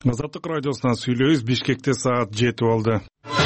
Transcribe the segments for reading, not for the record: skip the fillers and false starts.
Азаттык радиосунан сүйлөйбүз. Бишкекте саат 7 болду.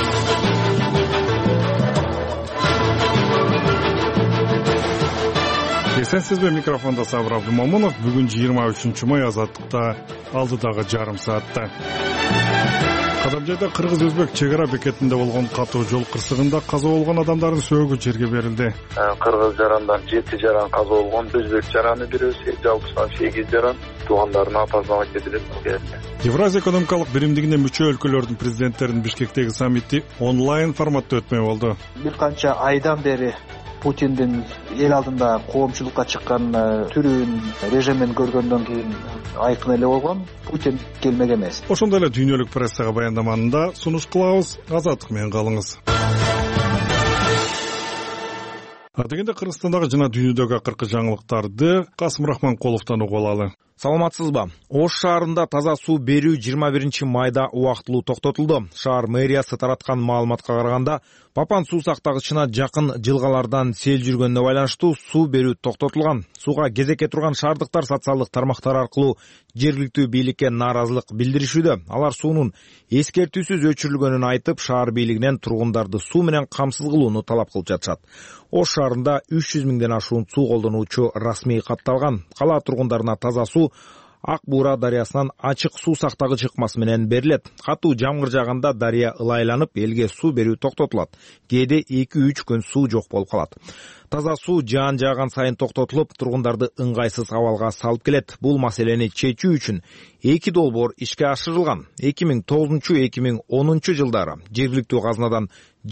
Эсенсизби, микрофонда Сабыр Абдумомунов. Бүгүн 23 май, Азаттыкта алдыдагы жарым саатта. Кадамжайда кыргыз-өзбек чек ара бекетинде болгон катуу жол кырсыгында каза болгон адамдардын сөөгү жерге берилди. Кыргыз жарандан 7 жаран каза болгон, өзбек жараны бирөөсү, жалпысынан 8 жаран туугандарына тазалап кетилип берилди. Евразия экономикалык биримдигине мүчө өлкөлөрдүн президенттеринин Бишкектеги саммити онлайн форматта өтмөй болду. Бир канча айдан бери Путиндин эл алдында коомчулукка чыккан түрүн, режимин көргөндөн кийин айкын эле болгон. Путин келмек эмес. Ошондой эле дүйнөлүк прессага баяндаманында сунуш кылабыз. Азаттык менен калыңыз. Адегенде Кыргызстандагы жана дүйнөдөгү акыркы жаңылыктарды Касым Рахманкуловдон угуп алалы. Саламатсызбы? Ош шаарында таза суу берүү 21 майда убактылуу токтотулду. Шаар мэриясы тараткан маалыматка караганда, Папан суу сактагычына жакын жылгалардан сел жүргөнүнө байланыштуу суу берүү токтотулган. Сууга кезекке турган шаардыктар социалдык тармактар аркылуу жергиликтүү бийликке нааразылык билдиришүүдө. Алар суунун эскертүүсүз өчүрүлгөнүн айтып, шаар бийлигинен тургундарды суу менен камсыз кылууну талап кылып жатышат. Ош шаарында 300 миңден ашуун суу колдонуучу расмий катталган. Кала тургундарына таза суу Ак Буура дарыясынан ачык суу сактагыч ыкмасы менен берилет. Катуу жамгыр жааганда дарыя ылайланып, элге суу берүү токтотулат. Кээде 2-3 күн суу жок болуп калат. Таза суу жаан жааган сайын токтотулуп, тургундарды ыңгайсыз абалга салып келет. Бул маселени чечүү үчүн 2 долбоор ишке ашырылган. 2009-2010 жылдары жергиликтүү казынадан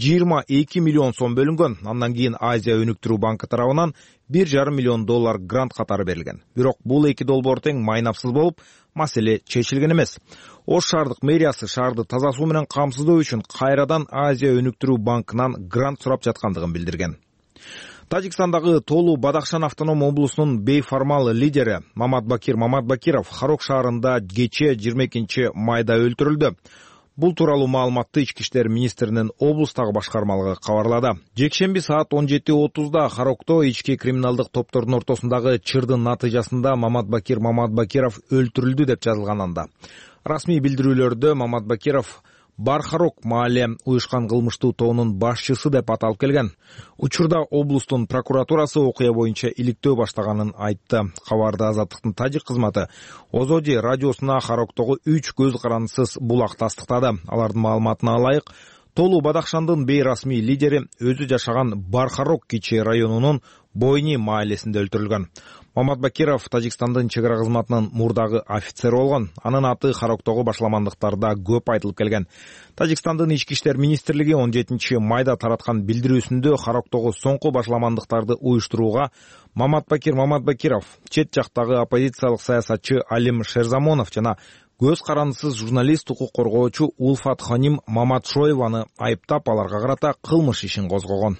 22 миллион сом бөлүнгөн. Андан кийин Азия өнүктүрүү банкы тарабынан $1,5 миллион грант катары берилген. Бирок бул 2 долбоор тең майнапсыз болуп, маселе чечилген эмес. Ош шаардык мэриясы шаарды таза суу менен камсыздоо үчүн кайрадан Азия өнүктүрүү банкынан грант сурап жаткандыгын билдирген. Тажикстандагы Толу Бадахшан автоном облусунун бейформал лидери Маматбакир Маматбакиров Харок шаарында кечээ 22 майда өлтүрүлдү. Бул тууралуу маалыматты Ички иштер министринин облустагы башкармалыгы кабарлады. Жекшемби саат 17:30 Харокто ички криминалдык топтордун ортосундагы чырдын натыйжасында Маматбакир Маматбакиров өлтүрүлдү деп жазылган анда. Расмий билдирүүлөрдө Маматбакиров Бархарок маале уюшкан кылмыштуу тобунун башчысы деп аталып келген. Учурда облустун прокуратурасы окуя боюнча иликтөө баштаганын айтты. Кабарда Азаттыктын тажик кызматы Озоди радиосуна Хароктогу 3 көз карандысыз булак тастыктады. Алардын маалыматына ылайык, Толу Бадахшандын бейрасмий лидери өзү жашаган Бархарок кичи районунун Бойни маалесинде өлтүрүлгөн. Маматбакиров Тажикстандын чек ара кызматынын мурдагы офицери болгон. Анын аты Хароктогу башламандыктарда көп айтылып келген. Тажикстандын ички иштер министрлиги 17 майда тараткан билдирүүсүндө Хароктогу соңку башламандыктарды уюштурууга Маматбакир Маматбакиров, чет жактагы оппозициялык саясатчы Алим Шерзамонов жана көз карандысыз журналист, укук коргоочу Улфат Ханим Маматшоеваны айыптап, аларга карата кылмыш ишин козгогон.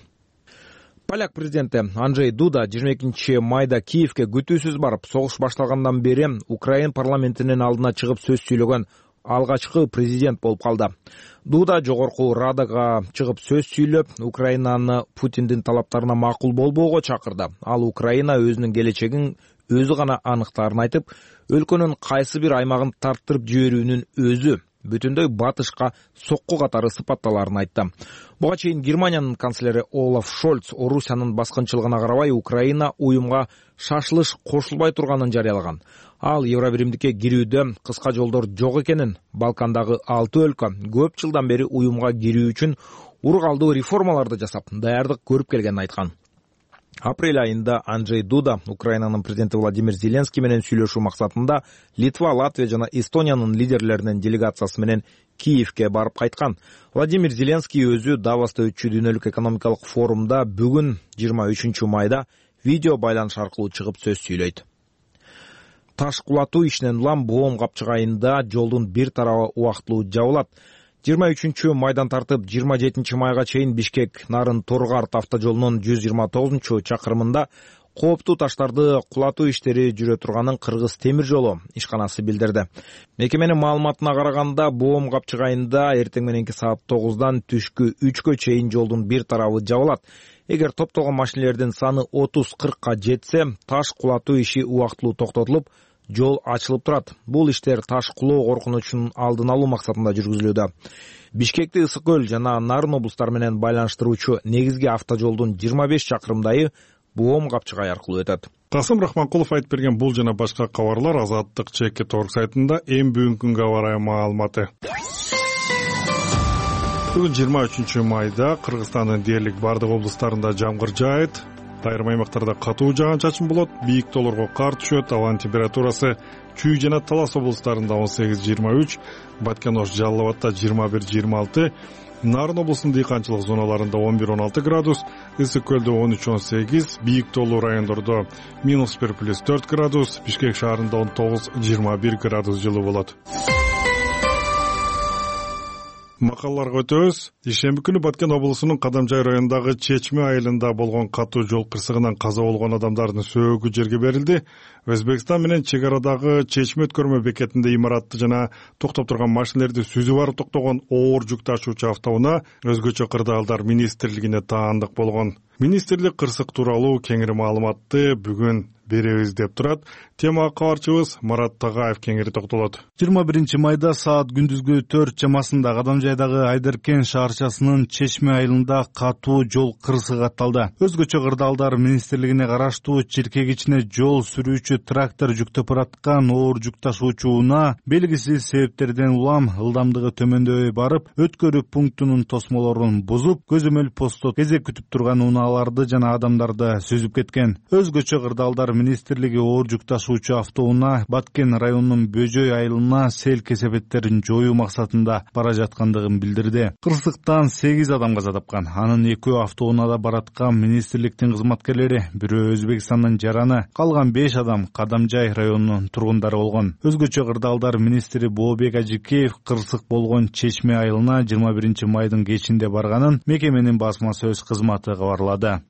Поляк президенти Анджей Дуда 22 майда Киевке күтүүсүз барып, согуш башталгандан бери Украин парламентинин алдына чыгып сөз сүйлөгөн алгачкы президент болуп калды. Дуда жогорку Радага чыгып сөз сүйлөп, Украинаны Путиндин талаптарына макул болбоого чакырды. Ал Украина өзүнүн келечегин өзү гана аныктаарын айтып, өлкөнүн кайсы бир аймагын тарттырып жиберүүнүн өзү бүтүндөй батышка сокку катары сыпатталарын айтты. Буга чейин Германиянын канцлери Олаф Шольц Орусиянын баскынчылыгына карабай Украина уюмга шашылыш кошулбай турганын жарыялаган. Ал Евробиримдикке кирүүдө кыска жолдор жок экенин, Балкандагы 6 өлкө көп жылдан бери уюмга кирүү үчүн ургалдуу реформаларды жасап, даярдык көрүп келгенин айткан. Апрель айында Анджей Дуда Украинанын президенти Владимир Зеленский менен сүйлөшүү максатында Литва, Латвия жана Эстониянын лидерлеринин делегациясы менен Киевке барып кайткан. Владимир Зеленский өзү Давоста өтчү дүйнөлүк экономикалык форумда бүгүн 23 майда видео байланыш аркылуу чыгып сөз сүйлөйт. Таш кулатуу ишинен улам Боом капчык айында жолдун бир тарабы убактылуу жабылат. 23 майдан тартып 27 майга чейин Бишкек Нарын Торгарт автожолунун 129 чакырымында кооптуу таштарды кулатуу иштери жүрө турганын Кыргыз темир жолу ишканасы билдирди. Мекеменин маалыматына караганда, Боом капчык айында эртең мененки саат 9-дан түшкү 3-кө чейин жолдун бир тарабы жабылат. Эгер топтогон машинелердин саны 30-40ка жетсе, таш кулатуу иши убактылуу токтотулуп, жол ачылып турат. Бул иштер таш кулоо коркунучунун алдын алуу максатында жүргүзүлүүдө. Бишкекти Ысык көл жана Нарын облустары менен байланыштыруучу негизги автожолдун 25 чакырымдайы Буом Капчыгай аркылуу өтөт. Касым Рахманкулов айтып берген бул жана башка кабарлар Азаттык ЧК.org сайтында эң бүгүнкү күнгө карай маалыматы. Бүгүн 23 майда Кыргызстандын дээрлик бардык облустарында жамгыр жаайт. Айрым аймактарда катуу жаан-чачын болот, бийик тоолорго кар түшөт. Абанын температурасы Чүй жана Талас облустарында 18-23, Баткен-Ош, Жалал Абадта 21-26, Нарын облусунун дыйканчылык зоналарында 11-16 градус, Ысык көлдө 13-18, бийик тоолуу райондордо -1+4 градус, Бишкек шаарында 19-21 градус жылуу болот. Макалларга өтөбүз. Ишемби күнү Баткен облусунун Кадамжай районундагы Чечме айылында болгон катуу жол кырсыгынан каза болгон адамдардын сөөгү жерге берилди. Өзбекстан менен чек арадагы Чечме өткөрмө бекетинде имаратты жана токтоп турган машинелерди сүзүп барып токтогон оор жүк ташуучу автоунаа өзгөчө кырдаалдар министрлигине таандык болгон. Министрлик кырсык тууралуу кеңири маалыматты бүгүн беребиз деп турат. Тема кабарчыбыз Марат Тагаев кеңири токтолот. 21 майда саат күндүзгү 4 чамасында Кадамжайдагы Айдеркен шаарчасынын Чечме айылында катуу жол кырсыгы атталды. Өзгөчө кырдаалдар министрлигине караштуу чиркек ичине жол сүрүүчү трактор жүктөп бараткан оор жүк ташуучу унаа белгисиз себептерден улам ылдамдыгы төмөндөй барып, өткөрүү пунктунун тосмолорун бузуп, көзөмөл постто кезек күтүп турган унааларды жана адамдарды сүзүп кеткен. Өзгөчө кырдаалдар министрлиги оор жүк ташуучу автоунаа Баткен районунун Бөжөй айылына сел кесепеттерин жоюу максатында бара жаткандыгын билдирди. Кырсыктан 8 адам каза тапкан. Анын 2 автоунаада бараткан министрликтин кызматкерлери, бирөө Өзбекстандын жараны, калган 5 адам Кадамжай районунун тургундары болгон. Өзгөчө кырдаалдар министри Бообек Ажикеев кырсык болгон Чечме айылына 21 майдын кечинде барганын мекеменин басма сөз кызматы кабарлады.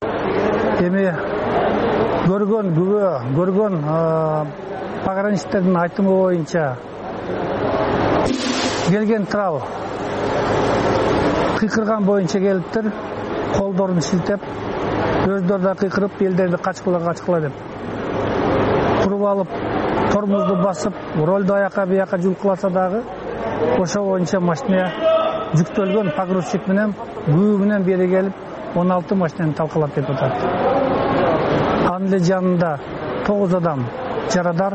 Көргөн пограничтердин айтымы боюнча келген трал кыйкырган боюнча келиптир, колдорун шилтеп, өздөрү да кыйкырып, элдерди качкыла деп. Туруп алып, тормозду басып, ролду аяка бияка жулкуласа дагы, ошо боюнча машина жүктөлгөн погрузчик менен күбө менен бери келип, 16 машинаны талкалап кетип атат. Анын жанында 9 адам жарадар,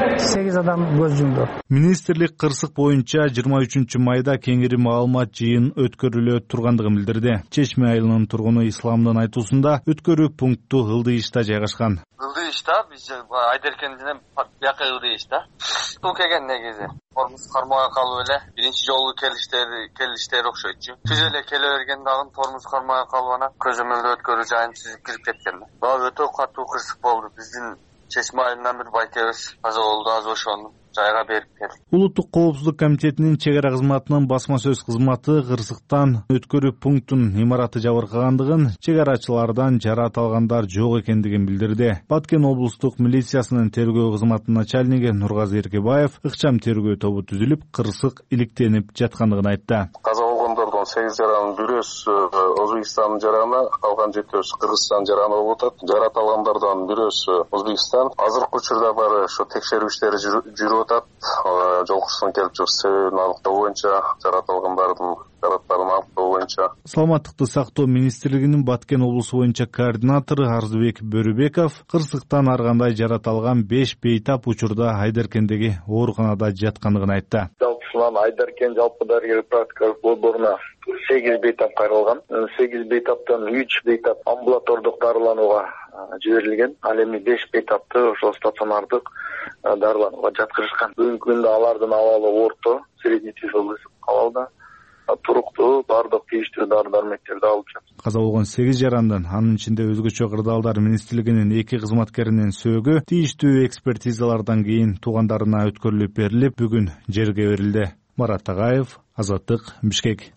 8 адам көз жумду. Министрлик кырсык боюнча 23 майда кеңири маалымат жыйын өткөрүлө тургандыгын билдирди. Чечме айылынын тургуну Исламдын айтуусунда өткөрүү пункту Ылдыйышта жайгашкан. Ылдыйышта биз Айдеркенден бияка Ылдыйышта. Бул келген негизи тормуз кармага калып эле биринчи жолу келиштери окшойчу. Түз эле келе берген дагы тормуз кармага калып анан көзөмөлдө өткөрүү жайын түзүп кирип кеткен. Баа өтө катуу кырсык болду. Биздин Чечме айылынан бир байкебиз каза болду, аз ошону жайга берип келди. Улуттук коопсуздук комитетинин чек ара кызматынын басма сөз кызматы кырсыктан өткөрүү пунктунун имараты жабыркагандыгын, чек арачылардан жараат алгандар жок экендигин билдирди. Баткен облустук милициясынын тергөө кызматынын начальниги Нургазы Эркебаев ыкчам тергөө тобу түзүлүп, кырсык иликтенип жаткандыгын айтты. Каза болгондордун 8 жаранын бирөөсү Өзбекстандын жараны, калган 7-өсү Кыргызстан жараны болуп атат. Жараат алгандардан бирөөсү Өзбекстан. Азыркы учурда бары ошо текшерүү иштери жүрүп атат. Жол кырсыгына келип чыгып себебин аныктоо боюнча, жараат алгандардын жарааттарын аныктоо боюнча. Саламаттыкты сактоо министрлигинин Баткен облусу боюнча координатору Арзыбек Бөрүбеков кырсыктан ар кандай жараат алган 5 бейтап учурда Айдеркендеги ооруканада жаткандыгын айтты. Айдеркен жалпы дарыгерлик практикалык борборуна 8 бейтап кайрылган. 8 бейтаптан 3 бейтап амбулатордук дарыланууга жиберилген. Ал эми 5 бейтапты ошол стационардык дарыланууга жаткырышкан. Бүгүнкү күндө алардын абалы орто, средний тяжелый абалда. Туруктуу бардык тийиштүү дары-дармектерди алып жатат. Каза болгон 8 жарандан, анын ичинде өзгөчө кырдаалдар министрлигинин 2 кызматкеринин сөөгү тийиштүү экспертизалардан кийин туугандарына өткөрүлүп берилип, бүгүн жерге берилди. Марат Тагаев, Азаттык, Бишкек.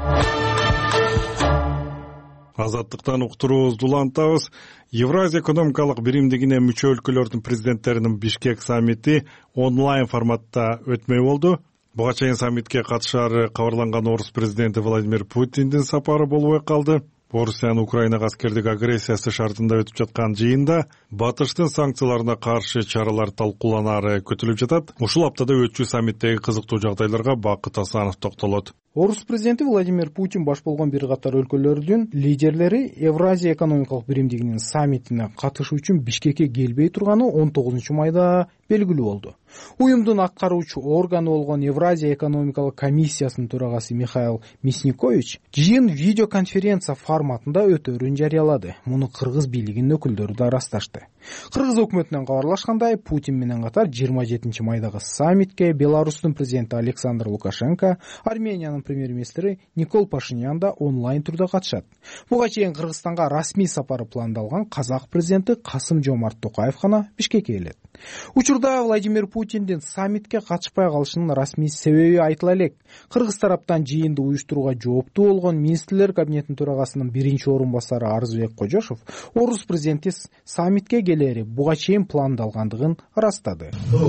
Азаттыктан уктуруубузду улантабыз. Евразия экономикалык биримдигине мүчө өлкөлөрдүн президенттеринин Бишкек саммити онлайн форматта өтмөй болду. Буга чейин саммитке катышаары кабарланган орус президенти Владимир Путиндин сапары болбой калды. Орусиянын Украинага аскердик агрессиясы шартында өтүп жаткан жыйында батыштын санкцияларына каршы чаралар талкууланары күтүлүп жатат. Ушул аптада өтчү саммиттеги кызыктуу жагдайларга Бакыт Асанов токтолот. Орус президенти Владимир Путин баш болгон бир катар өлкөлөрдүн лидерлери Евразия экономикалык биримдигинин саммитине катышуу үчүн Бишкекке келбей турганы 19 майда белгилүү болду. Уюмдун аткаруучу органы болгон Евразия экономикалык комиссиясынын төрагасы Михаил Мясникович жыйын видеоконференция форматында өтөөрүн жарыялады. Муну кыргыз бийлигинин өкүлдөрү да ырасташты. Кыргыз өкмөтүнөн кабарлашкандай, Путин менен катар 27 майдагы саммитке Беларустун президенти Александр Лукашенко, Армениянын премьер-министри Никол Пашинян да онлайн түрдө катышат. Буга чейин Кыргызстанга расмий сапары пландалган казак президенти Касым-Жомарт Токаев гана Бишкекке келет. Учурда Владимир Путиндин саммитке катышпай калышынын расмий себеби айтыла элек. Кыргыз тараптан жыйынды уюштурууга жооптуу болгон министрлер кабинетинин төрагасынын биринчи орун басары Арзыбек Кожошов орус президенти саммитке келери буга чейин пландалгандыгын ырастады.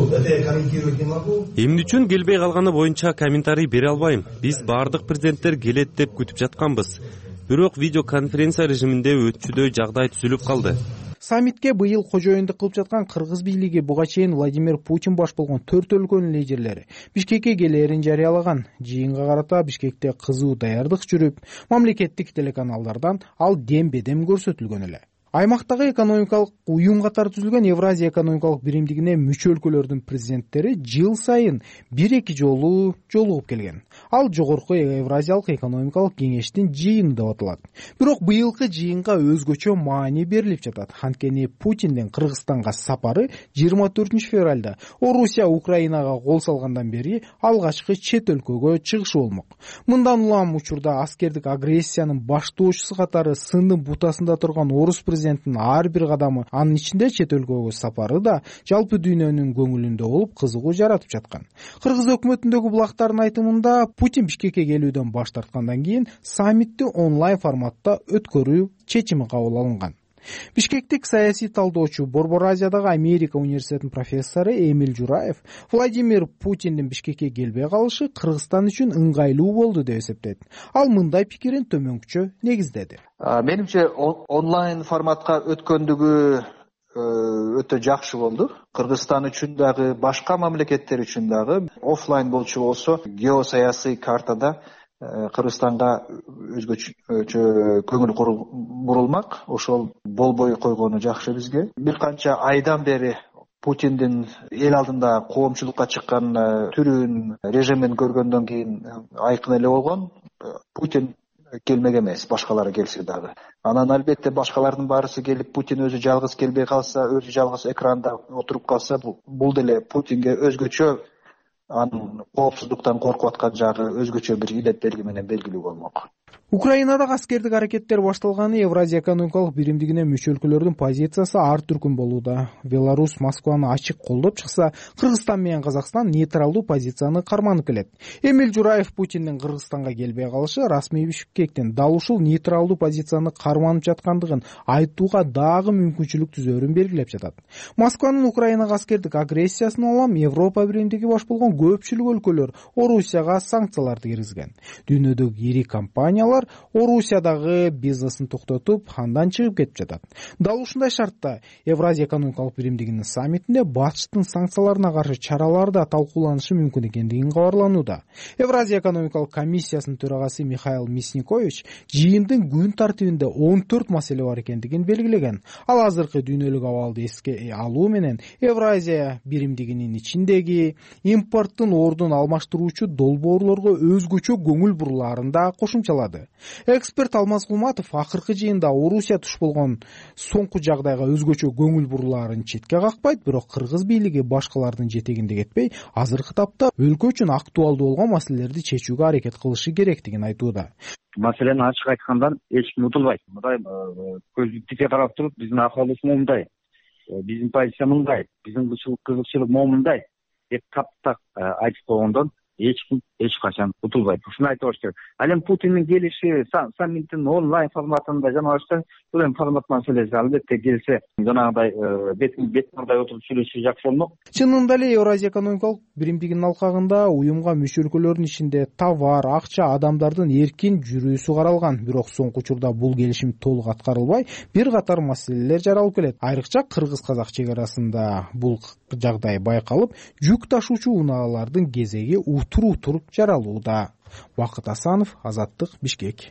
Эмне үчүн келбей калганы боюнча комментарий бере албайм. Биз бардык президенттер келет деп күтүп жатканбыз. Бирок видеоконференция режиминде өтчүдөй жагдай түзүлүп калды. Саммитке быйыл кожоюндук кылып жаткан кыргыз бийлиги буга чейин Владимир Путин баш болгон 4 өлкөнүн лидерлери Бишкекке келерин жарыялаган. Жыйынга карата Бишкекте кызуу даярдык жүрүп, мамлекеттик телеканалдардан ал дем-бедем көрсөтүлгөн эле. Аймактагы экономикалык уюм катары түзүлгөн Евразия экономикалык биримдигине мүчө өлкөлөрдүн президенттери жыл сайын 1-2 жолу жолугуп келген. Ал жогорку Евразиялык экономикалык кеңештин жыйыны деп аталат. Бирок быйылкы жыйынга өзгөчө маани берилип жатат. Анткени Путиндин Кыргызстанга сапары 24 февралда Орусия Украинага кол салгандан бери алгачкы чет өлкөгө чыгышы болмок. Мындан улам учурда аскердик агрессиянын баштоочусу катары сындын бутасында турган орус президентинин ар бир кадамы, анын ичинде чет өлкөгө сапары да жалпы дүйнөнүн көңүлүндө болуп кызыгуу жаратып жаткан. Кыргыз өкмөтүндөгү булактардын айтымында Путин Бишкекке келүүдөн баш тарткандан кийин саммитти онлайн форматта өткөрүү чечими кабыл алынган. Бишкектик саясий талдоочу Борбор Азиядагы Америка университетинин профессору Эмиль Жураев Владимир Путиндин Бишкекке келбей калышы Кыргызстан үчүн ыңгайлуу болду деп эсептейт. Ал мындай пикирин төмөнкүчө негиздеди. Менимче онлайн форматка өткөндүгү өтө жакшы болду. Кыргызстан үчүн дагы, башка мамлекеттер үчүн дагы офлайн болчу болсо, геосаясий картада Кыргызстанга өзгөчө көңүл бурулмак. Ошол болбой койгону жакшы бизге. Бир канча айдан бери Путиндин эл алдында коомчулукка чыккан түрүн, режимин көргөндөн кийин айкын эле болгон. Путин келмек эмес, башкалары келсе дагы. Анан албетте башкалардын баарысы келип, Путин өзү жалгыз келбей калса, өзү жалгыз экранда отуруп калса, бул деле Путинге өзгөчө, анын коопсуздуктан коркуп аткан жагы өзгөчө бир илет белги менен белгилүү болмок. Украинадагы аскердик аракеттер башталганы Евразия экономикалык биримдигине мүчө өлкөлөрдүн позициясы ар түркүн болууда. Беларусь Москваны ачык колдоп чыкса, Кыргызстан менен Казакстан нейтралдуу позицияны карманып келет. Эмиль Жураев Путиндин Кыргызстанга келбей калышы расмий Бишкектин дал ушул нейтралдуу позицияны карманып жаткандыгын айтууга дагы мүмкүнчүлүк түзөөрүн белгилеп жатат. Москванын Украинага аскердик агрессиясынан улам Европа биримдиги баш болгон көпчүлүк өлкөлөр Орусияга санкцияларды киргизген. Дүйнөдөгү ири компаниялар Орусиядагы бизнесин токтотуп, андан чыгып кетип жатат. Дал ушундай шартта Евразия экономикалык биримдигинин саммитинде батыштын санкцияларына каршы чаралар да талкууланышы мүмкүн экендигин кабарланууда. Евразия экономикалык комиссиясынын төрагасы Михаил Мясникович жыйындын күн тартибинде 14 маселе бар экендигин белгилеген. Ал азыркы дүйнөлүк абалды эске алуу менен Евразия биримдигинин ичиндеги импорттун ордун алмаштыруучу долбоорлорго өзгөчө көңүл бурулаарын да кошумчалады. Эксперт Алмаз Кулматов акыркы жыйында Орусия туш болгон соңку жагдайга өзгөчө көңүл бурулаарын четке какпайт, бирок кыргыз бийлиги башкалардын жетегинде кетпей, азыркы тапта өлкө үчүн актуалдуу болгон маселелерди чечүүгө аракет кылышы керектигин айтууда. Маселени ачык айткандан эч ким утулбайт. Мындай көздү тике карап туруп, биздин акыбалыбыз мындай, биздин позиция мындай, биздин кызыкчылык мындай деп таптак айтып койгондон эч ким эч качан утулбайт. Ушуну айтып коюш керек. Ал эми Путиндин келиши саммиттин онлайн форматында жана бул эми форматынан сүйлөшсө, албетте келсе жанагыдай бетмурдай отуруп сүйлөшүш жакшы болмок. Чынында эле Евразия экономикалык биримдигинин алкагында уюмга мүчө өлкөлөрдүн ичинде товар, акча, адамдардын эркин жүрүүсү каралган. Бирок соңку учурда бул келишим толук аткарылбай, бир катар маселелер жаралып келет. Айрыкча кыргыз-казак чек арасында бул жагдай байкалып, жүк ташуучу унаалардын кезеги утур жаралууда. Бакыт Асанов, Азаттык, Бишкек.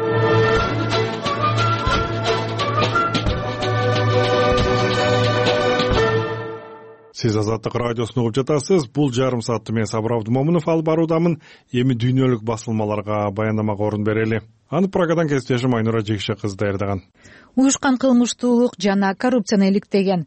Сиз Азаттык радиосун угуп жатасыз. Бул жарым саатты мен Сабыр Абдумомунов алып баруудамын. Эми дүйнөлүк басылмаларга баяндамага орун берели. Аны Прагадан кесиптешим Айнура Жекше кызы даярдаган. Уюшкан кылмыштуулук жана коррупцияны иликтеген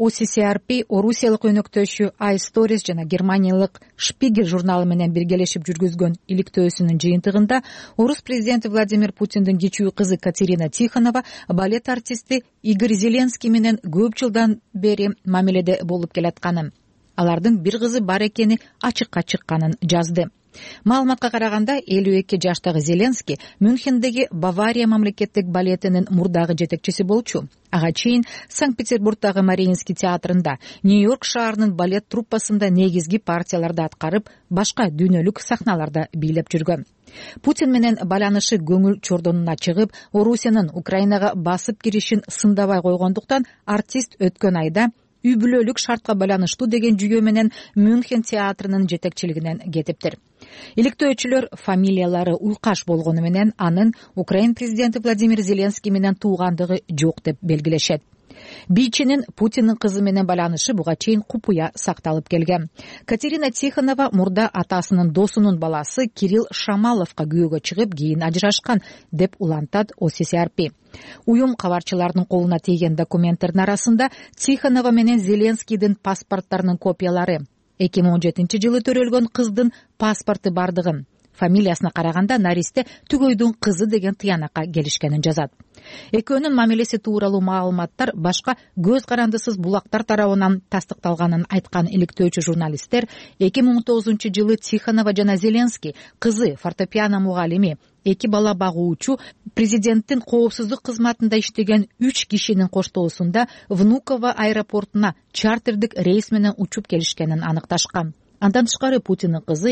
OCCRP Орусиялык өнөктөшү iStories жана германиялык Spiegel журналы менен биргелешип жүргүзгөн иликтөөсүнүн жыйынтыгында орус президенти Владимир Путиндин кичүү кызы Катерина Тихонова балет артисти Игорь Зеленский менен көп жылдан бери мамиледе болуп келатканын, алардын бир кызы бар экени ачыкка чыкканын жазды. Маалыматка караганда 52 жаштагы Зеленский Мюнхендеги Бавария мамлекеттик балетинин мурдагы жетекчиси болчу. Ага чейин Санкт-Петербургдагы Мариинский театрында, Нью-Йорк шаарынын балет труппасында негизги партияларды аткарып, башка дүйнөлүк сахналарда бийлеп жүргөн. Путин менен байланышы көңүл чордонуна чыгып, Орусиянын Украинага басып киришин сындабай койгондуктан артист өткөн айда үй бүлөлүк шартка байланыштуу деген жүйө менен Мюнхен театрынын жетекчилигинен кетиптир. Иликтөөчүлөр фамилиялары уйкаш болгону менен анын Украин президенти Владимир Зеленский менен туугандыгы жок деп белгилешет. Бийчинин Путиндин кызы менен байланышы буга чейин купуя сакталып келген. Катерина Тихонова мурда атасынын досунун баласы Кирилл Шамаловго күйөөгө чыгып, кийин ажырашкан деп улантат OCCRP. Уюм кабарчылардын колуна тийген документтердин арасында Тихонова менен Зеленскийдин паспорттарынын копиялары, 2017-жылы төрөлгөн кыздын паспорту бардыгын, фамилиясына караганда наристе түгөйдүн кызы деген тыянакка келишкенин жазат. Экөөнүн мамилеси тууралуу маалыматтар башка көз карандысыз булактар тарабынан тастыкталганын айткан иликтөөчү журналисттер 2019-жылы Тихонова жана Зеленский кызы фортепиано мугалими, 2 бала багуучу, президенттин коопсуздук кызматында иштеген 3 кишинин коштоосунда Внуково аэропортуна чартердик рейс менен учуп келишкенин аныкташкан. Андан тышкары Путиндин кызы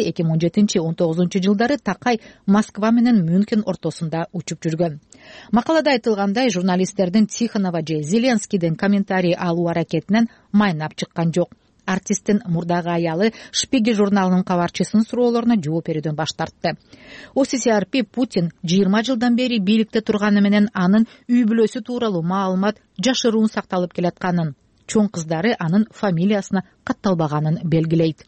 2017-19 жылдары такай Москва менен Мюнхен ортосунда учуп жүргөн. Макалада айтылгандай, журналисттердин Тихонова же Зеленскийдин комментарий алуу аракетинен майнап чыккан жок. Артисттин мурдагы аялы Spiegel журналынын кабарчысынын суроолоруна жооп берүүдөн баш тартты. OCCRP Путин 20 жылдан бери бийликте турганы менен анын үй бүлөсү тууралуу маалымат жашыруун сакталып келатканын, чоң кыздары анын фамилиясына катталбаганын белгилейт.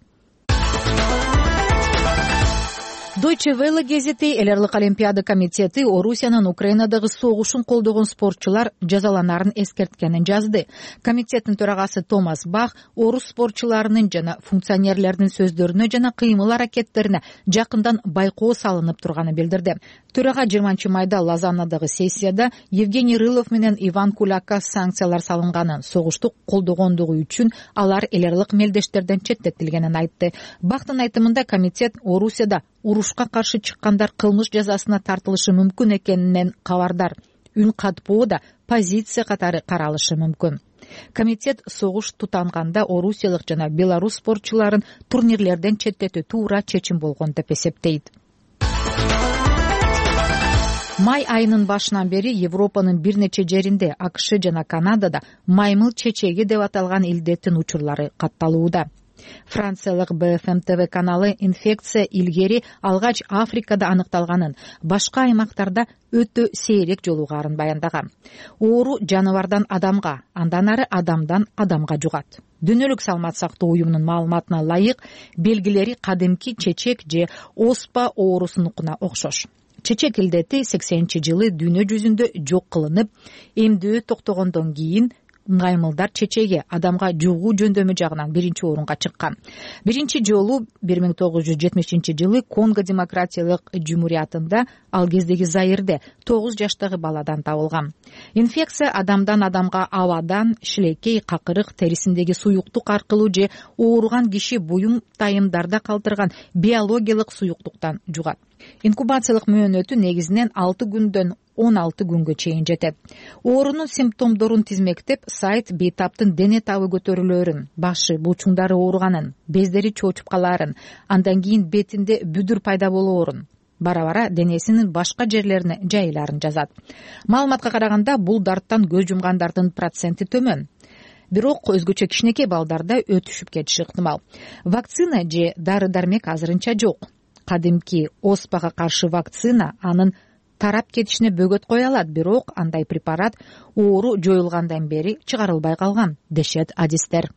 Deutsche Welle гезити Эл Аралык Олимпиада комитети Орусиянын Украинадагы согушун колдогон спортчулар жазаланарын эскерткенин жазды. Комитеттин төрагасы Томас Бах орус спортчуларынын жана функционерлердин сөздөрүнө жана кыймыл аракеттерине жакындан байкоо салынып турганын билдирди. Төрага 20 майда Лозаннадагы сессияда Евгений Рылов менен Иван Кулакка санкциялар салынганын, согушту колдогондугу үчүн алар эл аралык мелдештерден четтетилгенин айтты. Бахтын айтымында комитет Орусияда урушка каршы чыккандар кылмыш жазасына тартылышы мүмкүн экенинен кабардар. Үн катпоо да позиция катары каралышы мүмкүн. Комитет согуш тутанганда орусиялык жана белорус спортчуларын турнирлерден четтетүү туура чечим болгон деп эсептейт. Май айынын башынан бери Европанын бир нече жеринде, АКШ жана Канадада маймыл чечеги деп аталган илдеттин учурлары катталууда. Франциялык BFM TV каналы инфекция илгери алгач Африкада аныкталганын, башка аймактарда өтө сейрек жолугарын баяндаган. Оору жаныбардан адамга, андан ары адамдан адамга жугат. Дүйнөлүк саламат сактоо уюмунун маалыматына ылайык, белгилери кадимки чечек же оспа оорусунукуна окшош. Чечек илдети 80-жылы дүйнө жүзүндө жок кылынып, эмдөө токтогондон кийин ыңгаймылдар чечеги адамга жугуу жөндөмү жагынан биринчи орунга чыккан. Биринчи жолу 1970-жылы Конго демократиялык жумуриятында, ал кездеги Заирде 9 жаштагы баладан табылган. Инфекция адамдан адамга абадан, шилекей, какырык, терисиндеги суюктук аркылуу же ооруган киши буюм тайымдарда калтырган биологиялык суюктуктан жугат. Инкубациялык мөөнөтү негизинен 6 күндөн 16 күнгө чейин жетет. Оорунун симптомдорун тизмектеп, сайт бейтаптын дене табы көтөрүлөрүн, башы, булчуңдары ооруганын, бездери чоочуп калаарын, андан кийин бетинде бүдүр пайда болоорун, бара-бара денесинин башка жерлерине жайыларын жазат. Маалыматка караганда, бул дарттан көз жумгандардын проценти төмөн. Бирок өзгөчө кичинекей балдарда өтүшүп кетиши ыктымал. Вакцина же дары-дармек азырынча жок. Кадимки оспага каршы вакцина анын тарап кетишине бөгөт кое алат, бирок андай препарат оору жоюлгандан бери чыгарылбай калган, дешет адистер.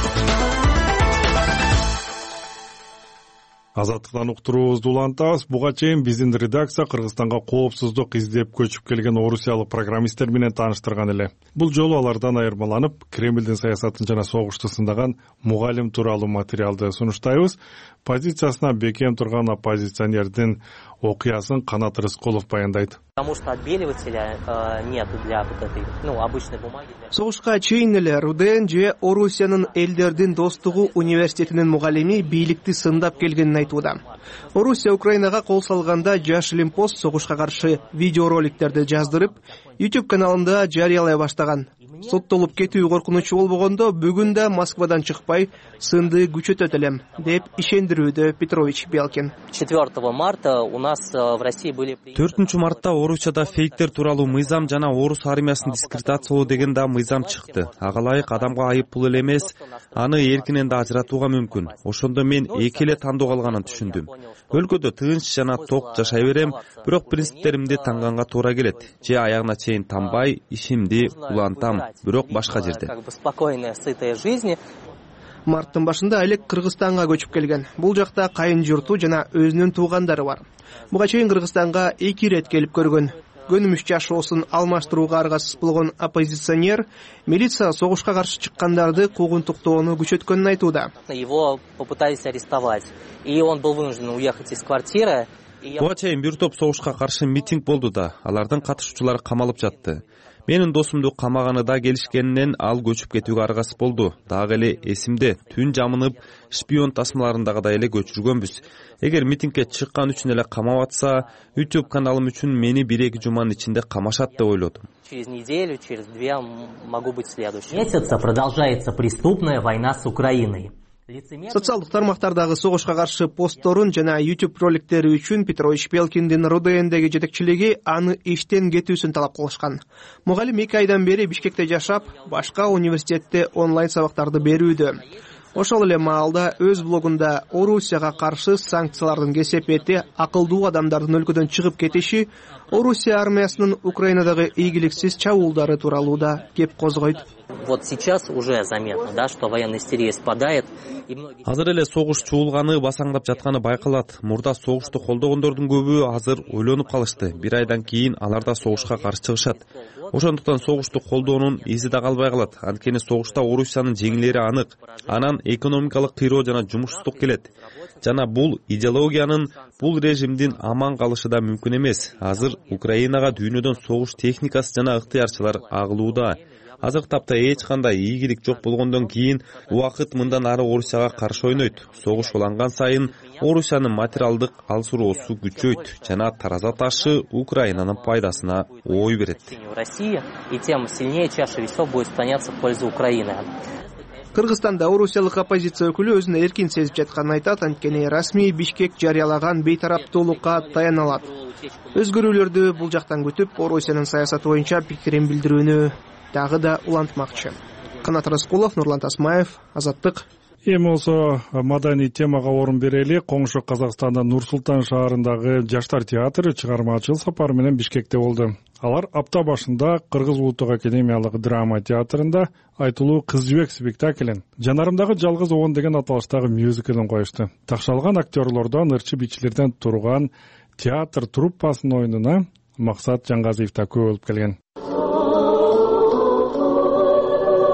Азаттыктан уктуруубузду улантабыз. Буга чейин биздин редакция Кыргызстанга коопсуздук издеп көчүп келген орусиялык программисттер менен тааныштырган эле. Бул жолу алардан айырмаланып, Кремлдин саясатын жана согушту сындаган мугалим тууралуу материалды сунуштайбыз. Позициясына бекем турган оппозиционердин окуясын Канат Рыскулов баяндайт. Потому что отбеливателя нет для вот этой, обычной бумаги. Согушка чейин эле РУДН же Орусиянын элдердин достугу университетинин мугалими бийликти сындап келгенин айтууда. Орусия Украинага кол салганда жаш Лимпост согушка каршы видеороликтерди жаздырып, YouTube каналында жарыялай баштаган. Соттолуп кетүү коркунучу болбогондо бүгүн да Москвадан чыкпай сынды күчөтөт элем, деп ишендирүүдө Петрович Белкин. 4 марта у нас в России были 4 мартта Орусияда фейктер тууралуу мыйзам жана орус армиясын дискредитациялоо деген да мыйзам чыкты. Ага ылайык адамга айып пул эле эмес, аны эркинен да ажыратууга мүмкүн. Ошондо мен эки эле тандоо калганын түшүндүм. Өлкөдө тынч жана ток жашай берем, бирок принциптеримди таңганга туура келет. Же аягына чейин танбай, ишимди улантам, бирок башка жерде. Спокойная, сытая жизнь. Марттын башында Алек Кыргызстанга көчүп келген. Бул жакта кайын журту жана өзүнүн туугандары бар. Буга чейин Кыргызстанга 2 рет келип көргөн. Көнүмүш жашоосун алмаштырууга аргасыз болгон оппозиционер милиция согушка каршы чыккандарды куугунтуктоону күчөткөнүн айтууда. Его попытались арестовать, и он был вынужден уехать из квартиры. Буга чейин бир топ согушка каршы митинг болду да, алардын катышуучулары камалып жатты. Менин досумду камаганы да келишкенинен ал көчүп кетүүгө аргасыз болду. Дагы эле эсимде, түн жамынып шпион тасмаларындагыдай эле көчүргөнбүз. Эгер митингге чыккан үчүн эле камап атса, YouTube каналым үчүн мени 1-2 жуманын ичинде камашат деп ойлодум. Через неделю, через 2 могу быть следующим. Месяца продолжается преступная война с Украиной. Социалдык тармактардагы согушка каршы постторун жана YouTube роликтери үчүн Петрович Белкиндин РУДНдеги жетекчилиги аны иштен кетүүсүн талап кылышкан. Мугалим 2 айдан бери Бишкекте жашап, башка университетте онлайн сабактарды берүүдө. Ошол эле маалда өз блогунда Орусияга каршы санкциялардын кесепети, акылдуу адамдардын өлкөдөн чыгып кетиши, Орусия армиясынын Украинадагы ийгиликсиз чабуулдары тууралуу да кеп козгойт. Вот сейчас уже заметно, что военная истерия спадает. Азыр эле согуш чуулганы, басаңдап жатканы байкалат. Мурда согушту колдогондордун көбү азыр ойлонуп калышты. 1 айдан кийин алар да согушка каршы чыгышат. Ошондуктан согушту колдоонун изи да калбай калат. Анткени согушта Орусиянын жеңилери анык. Анан экономикалык кыйроо жана жумушсуздук келет. Жана бул идеологиянын, бул режимдин аман калышы да мүмкүн эмес. Азыр Украинага дүйнөдөн согуш техникасы жана ыктыярчылар агылууда. Азыркы тапта эч кандай ийгилик жок болгондон кийин убакыт мындан ары Орусияга каршы ойнойт. Согуш уланган сайын Орусиянын материалдык алсыроосу күчөйт жана тараза ташы Украинанын пайдасына ой берет. Россия и тем сильнее чаша весов будет склоняться в пользу Украины. Кыргызстанда орусиялык оппозиция өкүлү өзүн эркин сезип жатканын айтат, анткени расмий Бишкек жарыялаган бейтараптуулукка таяна алат. Өзгөрүүлөрдү бул жактан күтүп, Орусиянын саясаты боюнча пикирин билдирүүнү дагы да улантмакчы. Канат Рыскулов, Нурлан Тасмаев, Азаттык. Эми болсо маданий темага орун берели. Коңшу Казакстандын Нур-Султан шаарындагы Жаштар театры чыгармачыл сапар менен Бишкекте болду. Алар апта башында Кыргыз улуттук академиялык драма театрында айтылуу Кыз жибек спектаклин, Жанарымдагы жалгыз оон деген аталыштагы мюзиклин коюшту. Такшалган актерлордон, ырчы бичилерден турган театр труппасынын оюнуна Максат Жаңгазиев да көп болуп келген.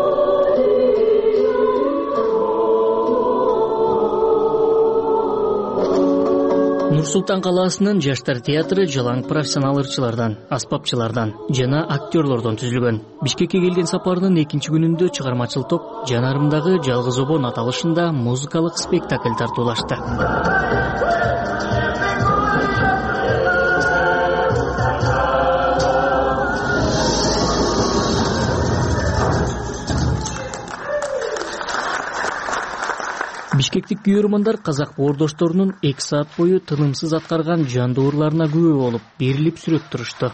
Нур Султан калаасынын Жаштар театры жалаң профессионал ырчылардан, аспапчылардан жана актерлордон түзүлгөн. Бишкекке келген сапарынын экинчи күнүндө чыгармачыл топ Жанарымдагы жалгыз обон аталышында музыкалык спектакль тартуулашты. Бишкектик күйөрмандар казак боордошторунун 2 саат бою тынымсыз аткарган жандуурларына күбө болуп, берилип сүрөт турушту.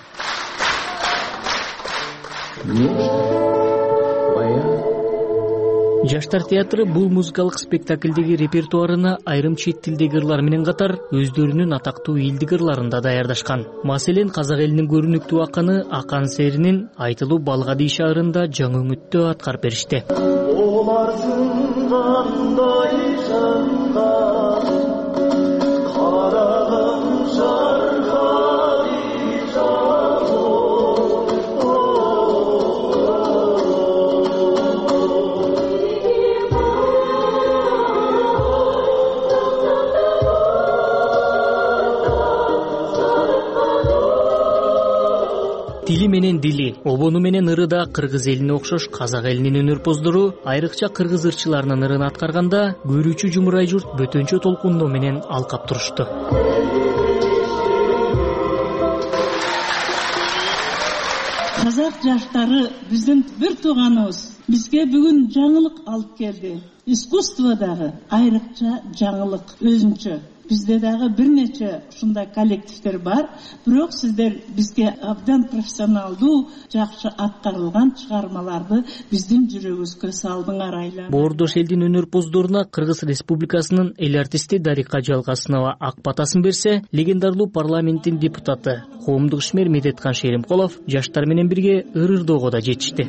Жаштар театры бул музыкалык спектаклдеги репертуарына айрым чет тилдеги ырлар менен катар өздөрүнүн атактуу илдик ырларын да даярдашкан. Маселен, казак элинин көрүнүктүү акыны Акан Серинин айтылуу Балгади шаарында жаңы үмүттө аткарып беришти. Тили менен дили, обону менен ыры да кыргыз элине окшош казак элинин өнөрпоздору айрыкча кыргыз ырчыларынын ырын аткарганда көрүүчү жумурай журт бөтөнчө толкундоо менен алкап турушту. Казак жаштары биздин бир тууганыбыз. Бизге бүгүн жаңылык алып келди. Искусстводагы айрыкча жаңылык өзүнчө. Bizde dağı bir neçe ушундай коллективдер бар, бирок сиздер бизге абдан профессионалдуу, жакшы аткарылган чыгармаларды биздин жүрөгүбүзгө салдыңар айла. Боордош элдин өнөрпоздоруна Кыргыз Республикасынын эл артисти Дарика Жалгасынова ак батасын берсе, легендарлуу парламенттин депутаты коомдук ишмер Медеткан Шеримкулов жаштар менен бирге ыр-ырдоого да жетишти.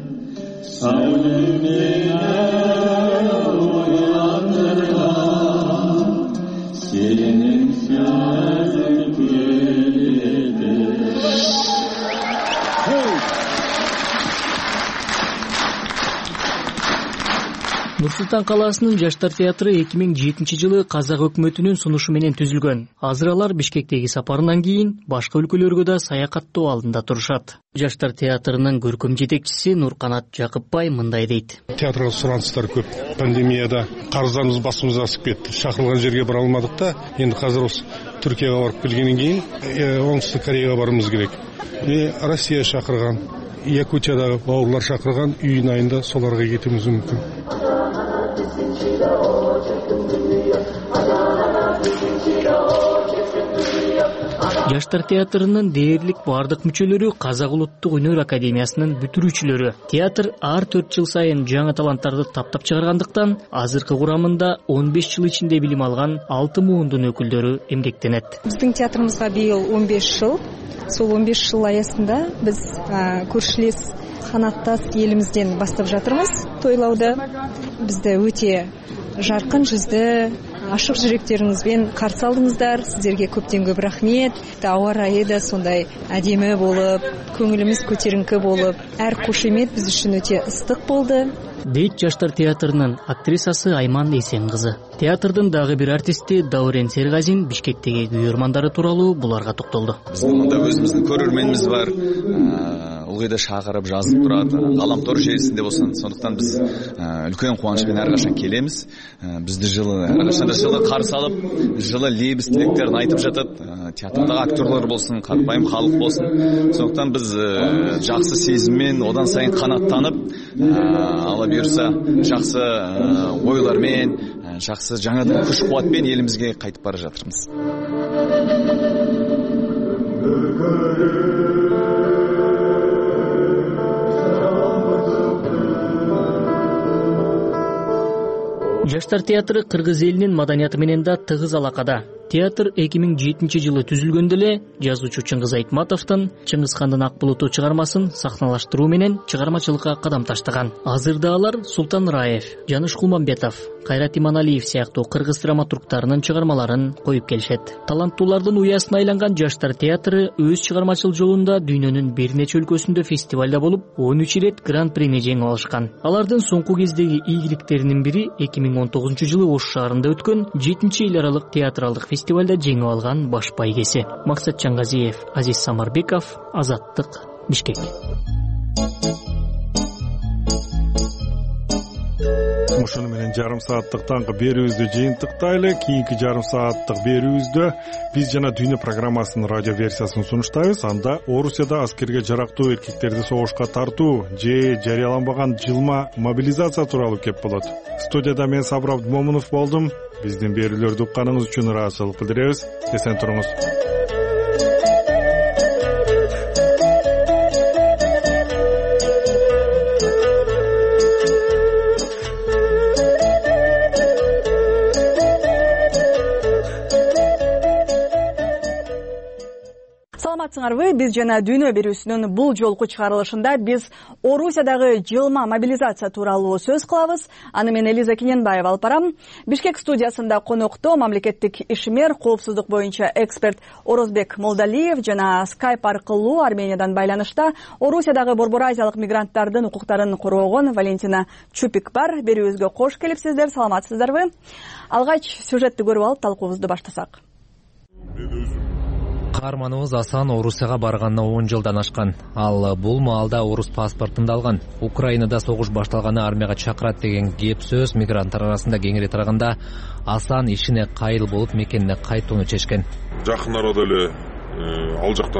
Нур Султан калаасынын Жаштар театры 2007-жылы казак өкмөтүнүн сунушу менен түзүлгөн. Азыр алар Бишкектеги сапарынан кийин башка өлкөлөргө да саякаттоо алдында турушат. Жаштар театрынын көркөм жетекчиси Нурканат Жакыпбай мындай дейт. Театрга сураныстар көп. Пандемияда карыздарыбыз басымызга асып кетти. Шакырылган жерге бара алмадык да, энди азыр осы Түркияга барып келгенден кийин Оңтүстүк Кореяга барыбыз керек. Россия шакырган, Якутиядагы бауырлар шакырган, июнь айында соларга кетүүбүз мүмкүн. Жаштар театрынын дээрлик бардык мүчөлөрү Казак улуттук өнөр академиясынын бүтүрүүчүлөрү. Театр ар 4 жыл сайын жаңы таланттарды таптап чыгаргандыктан, азыркы курамында 15 жыл ичинде билим алган 6 муундун өкүлдөрү эмгектенет. Биздин театрыбызга быйыл 15 жыл. Сол 15 жыл аясында биз көршүлес канаттас элимизден баштап жатырмыз тойлауды. Бизде өтө жаркын жүздө, ашык жүрөктөрүңүзбен каршы алдыңыздар. Сиздерге көптөн көп рахмет. Ауа райы да сондай адемі болуп, көңүлүбүз көтеринки болуп, ар кошемет биз үчүн өтө ыстык болду. Дейт Жаштар театрынын актрисасы Айман Эсен кызы. Театрдын дагы бир артисти Даурен Сергазин Бишкектеги күйөрмандары тууралуу буларга токтолду. Биздин мында өзүбүздүн көрөрмөнүбүз бар. Ылгыйда шакырып жазып турат, галамтор желисинде болсун. Сондуктан биз үлкөн кубаныч менен ар качан келебиз. Бизди ар качан жылы каршы алып, жылы лебиз тилектерин айтып жатат. Театрдагы актерлор болсун, карапайым халык болсун. Сондуктан биз жакшы сезиммен одан сайын канаттанып, ала буюрса жакшы ойлор менен, жакшы жаңадан күч кубат менен элибизге кайтып бара жатырмыз. Жаштар театры кыргыз элинин маданияты менен да тыгыз алакада. Театр 2007-жылы түзүлгөндө эле жазуучу Чыңгыз Айтматовдун Чыңгыз хандын Ак булуту чыгармасын сахналаштыруу менен чыгармачылыкка кадам таштаган. Азырда алар Султан Раев, Жаныш Кулмамбетов, Кайрат Иманалиев сыяктуу кыргыз драматургтарынын чыгармаларын коюп келишет. Таланттуулардын уясына айланган Жаштар театры өз чыгармачыл жолунда дүйнөнүн бир нече өлкөсүндө фестивалда болуп, 13 ирет гран-прини жеңип алышкан. Алардын соңку кездеги ийгиликтеринин бири 2019-жылы Ош шаарында өткөн 7-эл аралык театралдык фестивалда жеңип алган баш байгеси. Максат Чаңгазиев, Азиз Самарбеков, Азаттык, Бишкек. Ушуну менен жарым сааттык таңкы берүүбүздү жыйынтыктайлы. Кийинки жарым сааттык берүүбүздө биз жана дүйнө программасынын радио версиясын сунуштайбыз. Анда Орусияда аскерге жарактуу эркектерди согушка тартуу же жарыяланбаган жылма мобилизация тууралуу кеп болот. Студияда мен Сабыр Абдымомунов болдум. Биздин берүүлөрдү укканыңыз үчүн ыраазычылык билдиребиз. Эсен туруңуз. Биз жана дүйнө берүүсүнүн бул жолку чыгарылышында биз Орусиядагы жылма мобилизация тууралуу сөз кылабыз. Аны мен Элиза Кененбаева алып барам. Бишкек студиясында конокто мамлекеттик ишмер, коопсуздук боюнча эксперт Орозбек Молдалиев жана скайп аркылуу Армениядан байланышта Орусиядагы Борбор Азиялык мигранттардын укуктарын коргогон Валентина Чупик бар. Берүүбүзгө кош келипсиздер, саламатсыздарбы? Алгач сюжетти көрүп алып талкуубузду баштасак. Каарманыбыз Асан Орусияга барганына 10 жылдан ашкан. Ал бул маалда орус паспортун алган. Украинада согуш башталганы армияга чакырат деген кеп сөз мигранттар арасында кеңири тараганда Асан ишине кайыл болуп мекенине кайтууну чечкен. Жакын арада эле ал жактан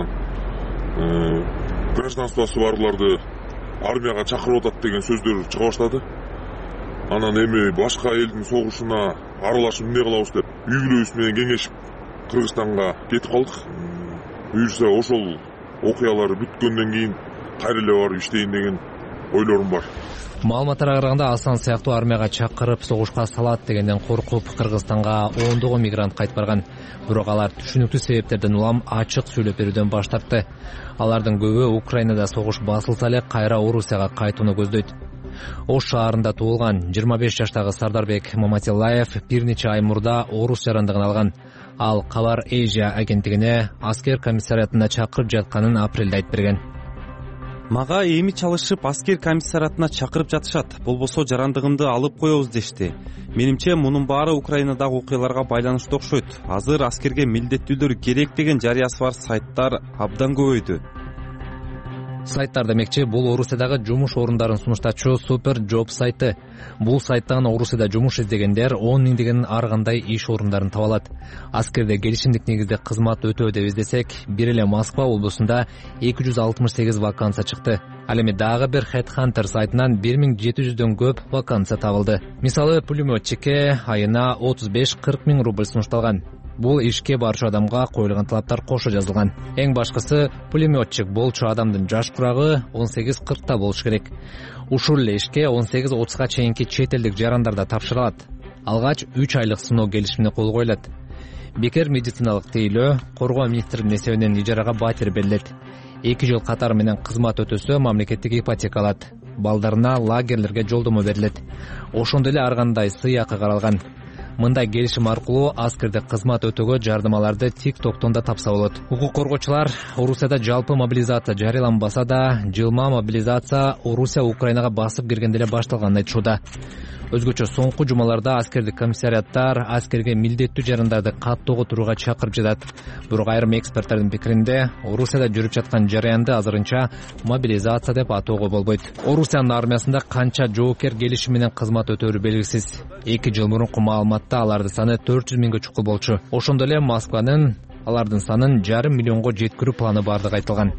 гражданствосы барларды армияга чакырып атат деген сөздөр чыга баштады. Анан эми башка элдин согушуна аралашып эмне кылабыз деп үй бүлөбүз менен кеңешип Кыргызстанга кетип калдык. Буюрса ошол окуялар бүткөндөн кийин кайра эле барып иштейин деген ойлорум бар. Маалыматтарга караганда Асан сыяктуу армияга чакырып согушка салат дегенден коркуп Кыргызстанга ондогон мигрант кайтып барган. Бирок алар түшүнүктүү себептерден улам ачык сүйлөп берүүдөн баш тартты. Алардын көбү Украинада согуш басылса эле кайра Орусияга кайтууну көздөйт. Ош шаарында туулган 25 жаштагы Сардарбек Маматиллаев бир нече ай мурда орус жарандыгын алган. Ал Кабар Эжия агенттигине аскер комиссариатына чакырып жатканын апрелде айтып берген. Мага эми чалышып аскер комиссариатына чакырып жатышат. Болбосо жарандыгымды алып коебуз дешти. Менимче мунун баары Украинадагы окуяларга байланыштуу окшойт. Азыр аскерге милдеттүүлөр керек деген жарыясы бар сайттар абдан көбөйдү. Сайттар демекчи бул Орусиядагы жумуш орундарын сунуштачу Супер Job сайты. Бул сайттан Орусияда жумуш издегендер 10 миңдеген ар кандай иш орундарын таба алат. Аскерде келишимдик негизде кызмат өтөө деп издесек, бир эле Москва облусунда 268 вакансия чыкты. Ал эми дагы бир Headhunter сайтынан 1700дөн көп вакансия табылды. Мисалы, пулеметчикке айына 35-40 миң рубль сунушталган. Бул ишке барчу адамга коюлган талаптар кошо жазылган. Эң башкысы, пулеметчик болчу адамдын жаш курагы 18-40 болуш керек. Ушул эле ишке 18-30га чейинки чет элдик жарандарда тапшырылат. Алгач 3 айлык сыноо келишимине кол коюлат. Бекер медициналык тейлөө коргоо министринин эсебинен ижарага батир берилет. 2 жыл катары менен кызмат өтөсө мамлекеттик ипотека алат. Балдарына лагерлерге жолдомо берилет. Ошондой эле ар кандай сыйакы каралган. Мындай келишим аркылуу аскерде кызмат өтөгө жардамаларды TikToktон да тапса болот. Укук коргоочулар Орусияда жалпы мобилизация жарыяланбаса да, жылма мобилизация Орусия Украинага басып киргенде эле башталганын айтышууда. Өзгөчө соңку жумаларда аскердик комиссариаттар аскерге милдеттүү жарандарды каттоого турууга чакырып жатат. Бирок айрым эксперттердин пикиринде, Орусияда жүрүп жаткан жарыянды азырынча мобилизация деп атоого болбойт. Орусиянын армиясында канча жоокер келишим менен кызмат өтөөрү белгисиз. 2 жыл мурунку маалыматта алардын саны 400 миңге чукул болчу. Ошондой эле Москванын алардын санын 5,5 миллионго жеткирүү планы бардыгы айтылган.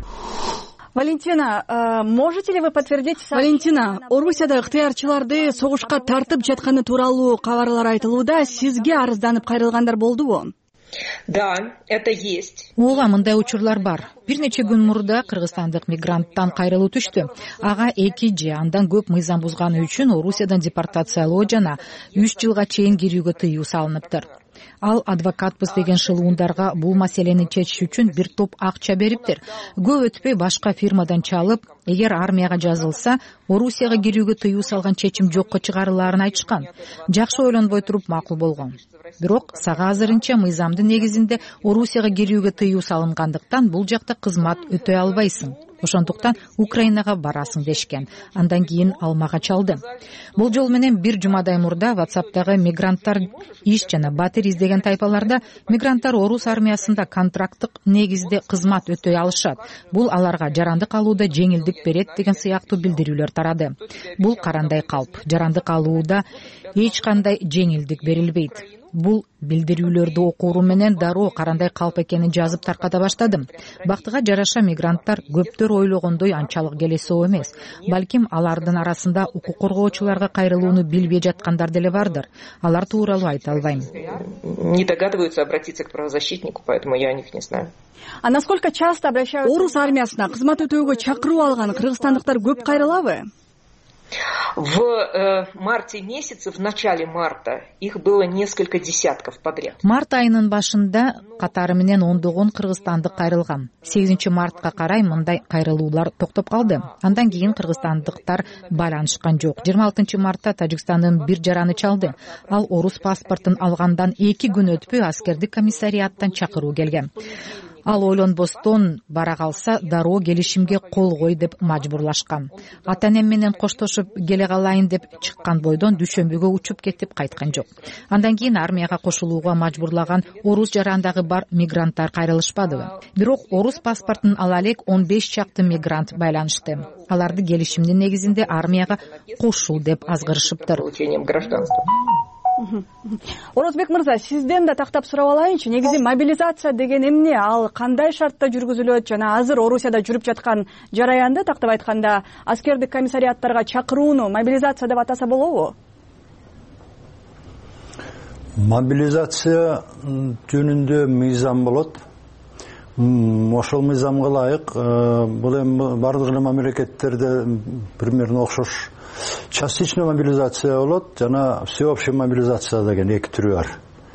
Валентина, можете ли вы подтвердить? Валентина, Орусияда ыктыярчыларды согушка тартып жатканы тууралуу кабарлар айтылууда. Сизге арызданып кайрылгандар болдубу? Да, это есть. Ооба, мындай учурлар бар. Бир нече күн мурда кыргызстандык мигранттан кайрылуу түштү. Ага 2 же андан көп мыйзам бузганы үчүн Орусиядан депортациялоо жана 3 жылга чейин кирүүгө тыюу салыныптыр. Ал адвокатпыз деген шылуундарга бул маселени чечиш үчүн бир топ акча бериптир. Көп өтпөй башка фирмадан чалып, эгер армияга жазылса, Орусияга кирүүгө тыюу салган чечим жокко чыгарылаарын айтышкан. Жакшы ойлонбой туруп макул болгон. Бирок сага азырынча мыйзамдын негизинде Орусияга кирүүгө тыюу салынгандыктан бул жакта кызмат өтөй албайсың. ошондуктан Украинага барасың дешкен. Андан кийин ал мага чалды. Бул жол менен бир жумадай мурда WhatsApp'тагы мигранттар иш жана батир издеген тайпаларда мигранттар орус армиясында контракттык негизде кызмат өтөй алышат. Бул аларга жарандык алууда жеңилдик берет деген сыяктуу билдирүүлөр тарады. Бул карандай калп. Жарандык алууда эч кандай жеңилдик берилбейт. Бул билдирүүлөрдү окууру менен дароо карандай калп экенин жазып тарката баштадым. Бактыга жараша мигранттар көптөр ойлогондой анчалык келесоо эмес. Балким алардын арасында укук коргоочуларга кайрылууну билбей жаткандар деле бардыр. Алар тууралуу айта албайм. Не догадываются обратиться к правозащитнику, поэтому я о них не знаю. А насколько часто обращаются? Орус армиясына кызмат өтөөгө чакыруу алган кыргызстандыктар көп кайрылабы? В марте месяце, в начале марта, их было несколько десятков подряд. Март айынын башында катары менен ондогон кыргызстандык кайрылган. 8 мартка карай мындай кайрылуулар токтоп калды. Андан кийин кыргызстандыктар байланышкан жок. 26 мартта Тажикстандын бир жараны чалды. Ал орус паспортун алгандан 2 күн өтпөй аскердик комиссарияттан чакыруу келген. Ал ойлонбостон бара калса дароо келишимге кол кой деп мажбурлашкан. Ата-энем менен коштошуп келе калайын деп чыккан бойдон дүйшөмбүгө учуп кетип кайткан жок. Андан кийин армияга кошулууга мажбурлаган орус жарандагы бар мигранттар кайрылышпадыбы. Бирок орус паспортун ала элек 15 чакты мигрант байланышты. Аларды келишимдин негизинде армияга кошул деп азгырышыптыр. Орозбек мырза, сизден да тактап сурап алайынчы. Негизи мобилизация деген эмне? Ал кандай шартта жүргүзүлөт жана азыр Орусияда жүрүп жаткан жараянды тактап айтканда аскердик комиссариаттарга чакырууну мобилизация деп атаса болобу? Мобилизация жөнүндө мыйзам болот. Ошол мыйзамга ылайык бул эми бардык эле мамлекеттерде примерно окшош частичный мобилизация болот жана всеобщая мобилизация деген эки түрү бар.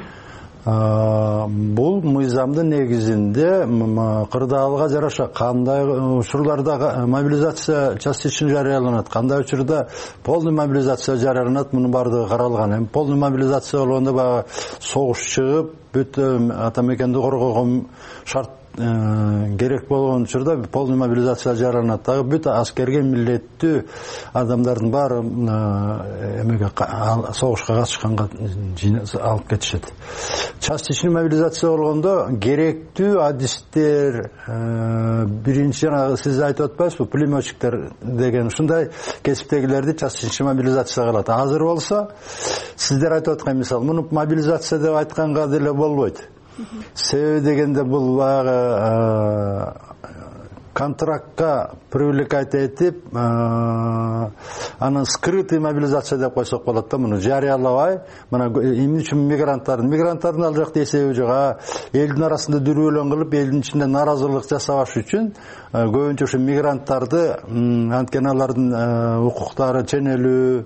Бул мыйзамдын негизинде кырдаалга жараша кандай учурларда мобилизация частичный жарыяланат, кандай учурда полный мобилизация жарыяланат, мунун бардыгы каралган. Эми полный мобилизация болгондо баягы согуш чыгып бүт ата мекенди коргоого шарт керек болгон учурда полный мобилизация жарыяланат. Дагы бүт аскерге милдеттүү адамдардын баары эмеге согушка катышканга алып кетишет. Частичный мобилизация болгондо керектүү адистер, биринчи жана сиз айтып атпайсызбы, пулеметчиктер деген ушундай кесиптегилерди частичный мобилизация кылат. Азыр болсо сиздер айтып аткан мисалы, муну мобилизация деп айтканга деле болбойт. Себеби дегенде бул баягы контрактка привлекать этип, анан скрытый мобилизация деп койсок болот да, муну жарыялабай, мына эмне үчүн мигранттардын ал жакта эсеби жок, элдин арасында дүрбөлөң кылып, элдин ичинде наразылык жасабаш үчүн көбүнчө ушу мигранттарды анткени алардын укуктары ченелүү,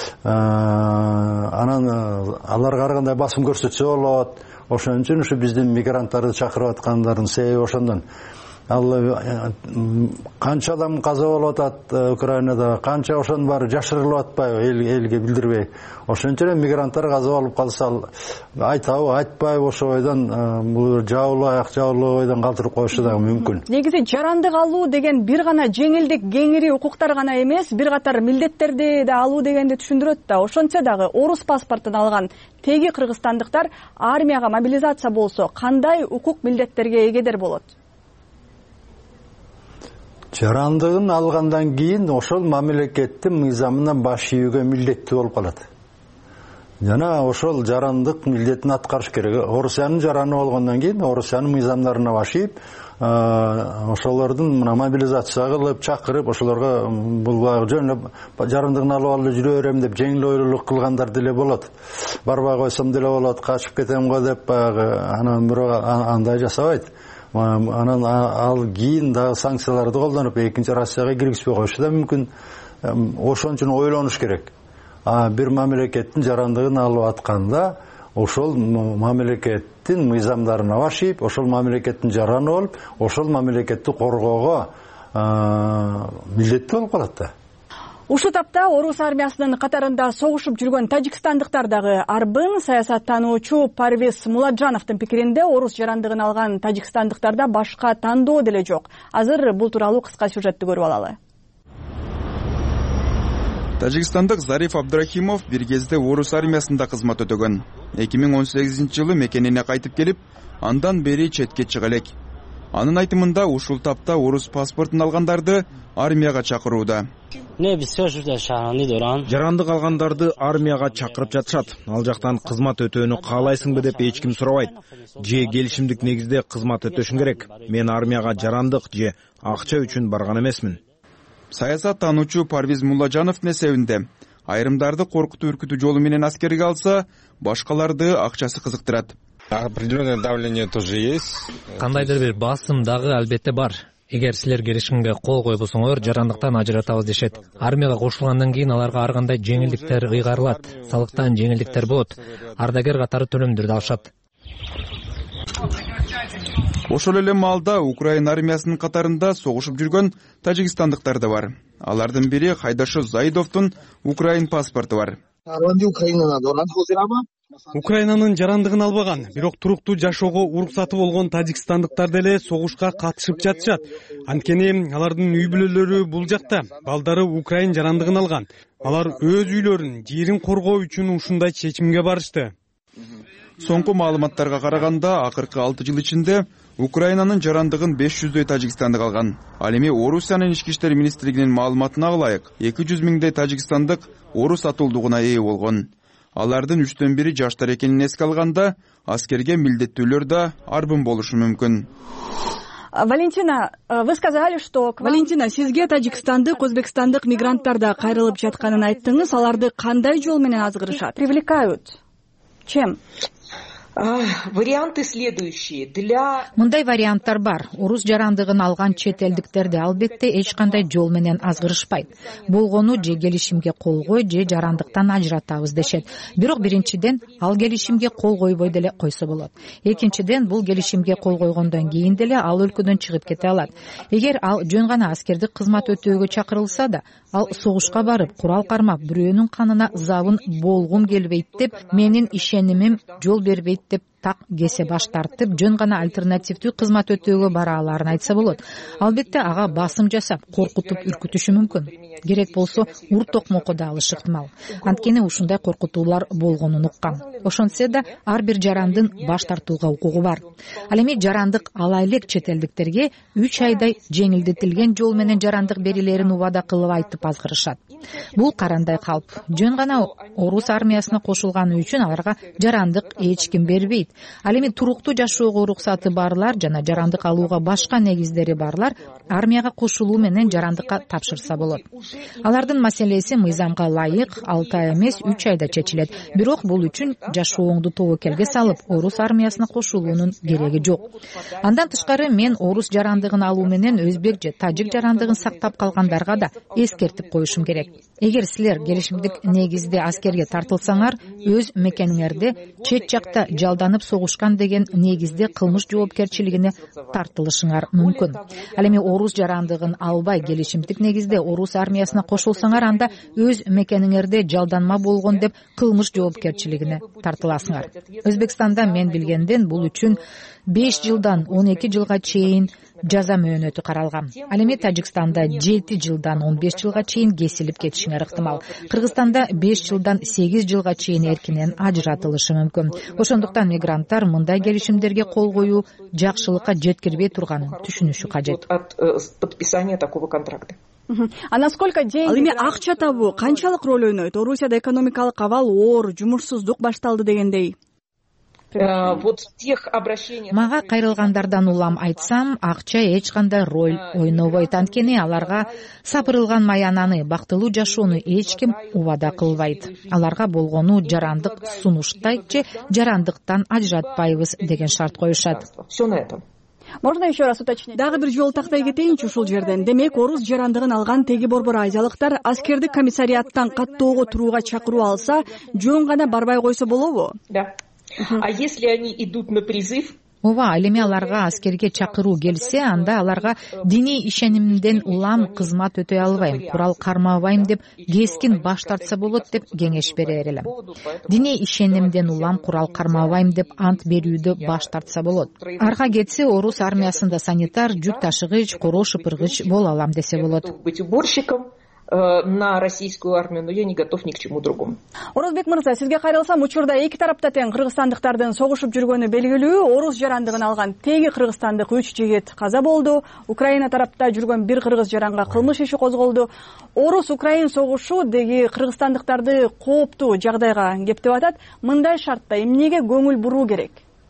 анан аларга ар кандай басым көрсөтсө болот. Ошон үчүн ушу биздин мигранттарды чакырып аткандардын себеби ошондон. Ал канча адам каза болуп атат Украинада, канча ошонун баары жашырылып атпайбы, элге билдирбей. Ошон үчүн мигранттар каза болуп калса айтабы, айтпайбы, ошо бойдон бул жабылбайдан калтырып коюшу да мүмкүн. Негизи жарандык алуу деген бир гана жеңилдик, кеңири укуктар гана эмес, бир катар милдеттерди да алуу дегенди түшүндүрөт да. Ошончо дагы орус паспортун алган теги кыргызстандыктар армияга мобилизация болсо кандай укук милдеттерге эгедер болот? Жарандыгын алгандан кийин ошол мамлекеттин мыйзамына баш ийүүгө милдеттүү болуп калат. Жана ошол жарандык милдетин аткарыш керек. Орусиянын жараны болгондон кийин Орусиянын мыйзамдарына баш ийип, ошолордун мобилизация кылып, чакырып, ошолорго бул жөн эле жарандыгын алып алып жүрө берем деп жеңил ойлуулук кылгандар деле болот. Барбай койсом деле болот, качып кетем го деп баягы, анан бирок андай жасабайт. Анан ал кийин дагы санкцияларды колдонуп, экинчи Россияга киргизбей коюшу да мүмкүн. Ошон үчүн ойлонуш керек. Бир мамлекеттин жарандыгын алып атканда, ошол мамлекеттин мыйзамдарына баш ийип, ошол мамлекеттин жараны болуп, ошол мамлекетти коргоого милдеттүү болуп калат да. Ушул тапта орус армиясынын катарында согушуп жүргөн тажикстандыктар дагы арбын. Саясаттануучу Парвиз Муладжановдун пикиринде орус жарандыгын алган тажикстандыктарда башка тандоо деле жок. Азыр бул тууралуу кыска сюжетти көрүп алалы. Тажикстандык Зариф Абдрахимов бир кезде орус армиясында кызмат өтөгөн. 2018-жылы мекенине кайтып келип, андан бери четке чыга элек. Анын айтымында ушул тапта орус паспортун алгандарды армияга чакырууда. Жарандык алгандарды армияга чакырып жатышат. Ал жактан кызмат өтөөнү каалайсыңбы деп эч ким сурабайт. Же келишимдик негизде кызмат өтөшүң керек. Мен армияга жарандык же акча үчүн барган эмесмин. Саясаттануучу Парвиз Муладжановдун эсебинде айрымдарды коркутуу үркүтүү жолу менен аскерге алса, башкаларды акчасы кызыктырат. Определенное давление тоже есть. Кандайдыр бир басым дагы албетте бар. Эгер силер келишимге кол койбосоңор, жарандыктан ажыратабыз дешет. Армияга кошулгандан кийин аларга ар кандай жеңилдиктер ыйгарылат. Салыктан жеңилдиктер болот. Ардагер катары төлөмдөрдү алышат. Ошол эле маалда Украина армиясынын катарында согушуп жүргөн тажикстандыктар да бар. Алардын бири Хайдашы Заидовдун Украин паспорту бар. Украинанын жарандыгын албаган, бирок туруктуу жашоого уруксаты болгон тажикстандыктар деле согушка катышып жатышат. Анткени алардын үй бүлөлөрү бул жакта, балдары Украин жарандыгын алган. Алар өз үйлөрүн, жерин коргоо үчүн ушундай чечимге барышты. Соңку маалыматтарга караганда, акыркы 6 жыл ичинде Украинанын жарандыгын 500дөй тажикстандык алган. Ал эми Орусиянын ички иштер министрлигинин маалыматына ылайык 200 миңдей тажикстандык орус атуулдугуна ээ болгон. Алардын 3/1 жаштар экенин эске алганда, аскерге милдеттүүлөр да арбын болушу мүмкүн. Валентина, вы сказали, что... Валентина, сизге тажикстандык, өзбекстандык мигранттар да кайрылып жатканын айттыңыз. Аларды кандай жол менен азгырышат? Привлекают? Чем? Варианты следующие. Мындай варианттар бар. Орус жарандыгын алган чет элдиктерди албетте эч кандай жол менен азгырышпайт. Болгону же келишимге кол кой, же жарандыктан ажыратабыз дешет. Бирок биринчиден ал келишимге кол койбой деле койсо болот. Экинчиден бул келишимге кол койгондон кийин деле ал өлкөдөн чыгып кете алат. Эгер ал жөн гана аскердик кызмат өтөөгө чакырылса да, ал согушка барып, курал кармап, бирөөнүн канына забын болгум келбейт деп, менин ишенимим жол бербейт деп так кесе баш тартып, жөн гана альтернативдүү кызмат өтөөгө бара аларын айтса болот. Албетте ага басым жасап, коркутуп үркүтүшү мүмкүн. Керек болсо ур токмокко да алышы ыктымал. Анткени ушундай коркутуулар болгонун уккан. Ошентсе да ар бир жарандын баш тартууга укугу бар. Ал эми жарандык ала элек чет элдиктерге 3 айдай жеңилдетилген жол менен жарандык берилерин убада кылып айтып азгырышат. Бул карандай калп. Жөн гана орус армиясына кошулганы үчүн аларга жарандык эч ким бербейт. Ал эми туруктуу жашоого уруксаты барлар жана жарандык алууга башка негиздери барлар армияга кошулуу менен жарандыкка тапшырса болот. Алардын маселеси мыйзамга ылайык 6 ай эмес 3 айда чечилет. Бирок бул үчүн жашооңду тобокелге салып, орус армиясына кошулуунун кереги жок. Андан тышкары мен орус жарандыгын алуу менен өзбек же тажик жарандыгын сактап калгандарга да эскертип коюшум керек. Эгер силер келишимдик негизде аскерге тартылсаңар, өз мекениңерде чет жакта жалданып согушкан деген негизде кылмыш жоопкерчилигине тартылышыңар мүмкүн. Ал эми орус жарандыгын албай келишимдик негизде орус армиясына кошулсаңар, анда өз мекениңерде жалданма болгон деп кылмыш жоопкерчилигине тартыласыңар. Өзбекстанда мен билгенден бул үчүн 5 жылдан 12 жылга чейин жаза мөөнөтү каралган. Ал эми Тажикстанда 7 жылдан 15 жылга чейин кесилип кетишиңер ыктымал. Кыргызстанда 5 жылдан 8 жылга чейин эркинен ажыратылышы мүмкүн. Ошондуктан мигранттар мындай келишимдерге кол коюу жакшылыкка жеткирбей турганын түшүнүшү кажет. От подписания такого контракта. А насколько деньги... Ал эми акча табуу канчалык роль ойнойт? Орусияда экономикалык абал оор, жумушсуздук башталды дегендей. Мага кайрылгандардан улам айтсам, акча эч кандай роль ойнобойт. Анткени аларга сапырылган маянаны, бактылуу жашоону эч ким убада кылбайт. Аларга болгону жарандык сунуштайт же жарандыктан ажыратпайбыз деген шарт коюшат. Все на этом. Можно еще раз уточнить? Дагы бир жол тактай кетейинчи ушул жерден. Демек, орус жарандыгын алган теги борбор азиялыктар аскердик комиссариаттан каттоого турууга чакыруу алса, жөн гана барбай койсо болобу? Да. А если они идут на призыв, ооба, ал эми аларга аскерге чакыруу келсе, анда аларга диний ишенимден улам кызмат өтөй албайм, курал кармабайм деп кескин баш тартса болот деп кеңеш берер элем. Диний ишенимден улам курал кармабайм деп ант берүүдө баш тартса болот. Арга кетсе, орус армиясында санитар, жүк ташыгыч, короо шыпыргыч боло алам десе болот. Быть уборщиком на российскую армию, но я не готов ни к чему другому. Орозбек мырза, сизге кайрылсам, учурда эки тарапта тең кыргызстандыктардын согушуп жүргөнү белгилүү. Орус жарандыгын алган теги кыргызстандык 3 жигит каза болду. Украина тарапта жүргөн бир кыргыз жаранга кылмыш иши козголду. Орус-Украин согушу деги кыргызстандыктарды кооптуу жагдайга кептеп атат. Мындай шартта эмнеге көңүл буруу керек?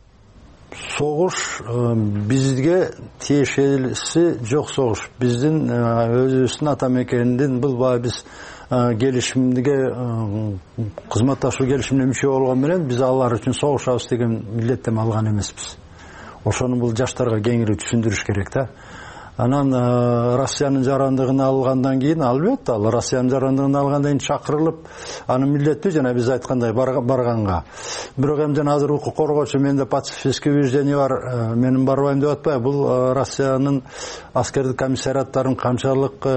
Согуш бизге тиешелиси жок согуш. Биздин өзүбүздүн ата мекенинден бул биз келишимге кызматташуу келишимине мүчө болгон менен биз алар үчүн согушабыз деген милдеттеме алган эмеспиз. Ошону бул жаштарга кеңири түшүндүрүш керек да. Анан Россиянын жарандыгын алгандан кийин, албетте, ал Россиянын жарандыгын алгандан кийин чакырылып, аны милдеттүү жана биз айткандай барганга. Бирок эми жана азыр укук коргоочу, менде пацифистский убеждение бар, менин барбайм деп атпайбы. Бул Россиянын аскердик комиссариаттарын канчалык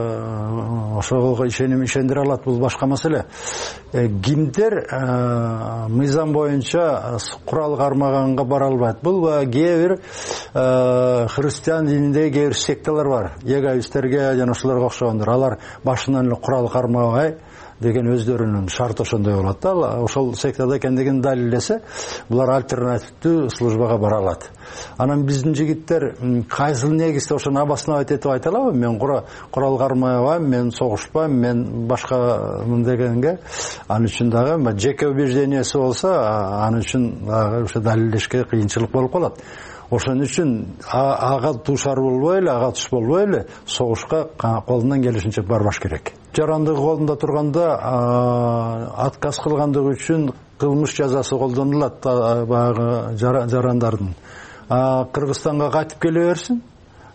ошого ишендире алат, бул башка маселе. Кимдер мыйзам боюнча курал кармаганга бара албайт. Бул кээ бир христиан дининде секталар бар. Егоисттерге жана ошолорго окшогондор. Алар башынан эле курал кармабай деген өздөрүнүн шарты ошондой болот да. Ошол сектада экендигин далилдесе, булар альтернативдүү службага бара алат. Анан биздин жигиттер кайсыл негизде ошону обосновать этип айта алабы? Мен курал кармабайм, мен согушпайм, мен башка дегенге, аны үчүн дагы жеке убеждениясы болсо, аны үчүн дагы ошо далилдешке кыйынчылык болуп калат. Ошон үчүн ага туушар болбой эле, ага туш болбой эле согушка колунан келишинче барбаш керек. Жарандыгы колунда турганда отказ кылгандыгы үчүн кылмыш жазасы колдонулат баягы жарандардын. Кыргызстанга кайтып келе берсин,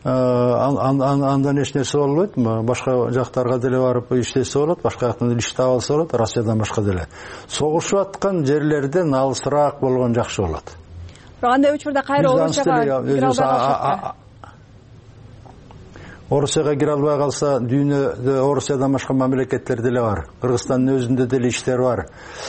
андан эч нерсе болбойт. Башка жактарга деле барып иштесе болот, башка жактан иш таап алса болот, Россиядан башка деле. Согушуп аткан жерлерден алысыраак болгон жакшы болот. Андай учурда кайра Орусияга кире албай калса, дүйнөдө Орусиядан башка мамлекеттер деле бар. Кыргызстандын өзүндө деле иштер бар.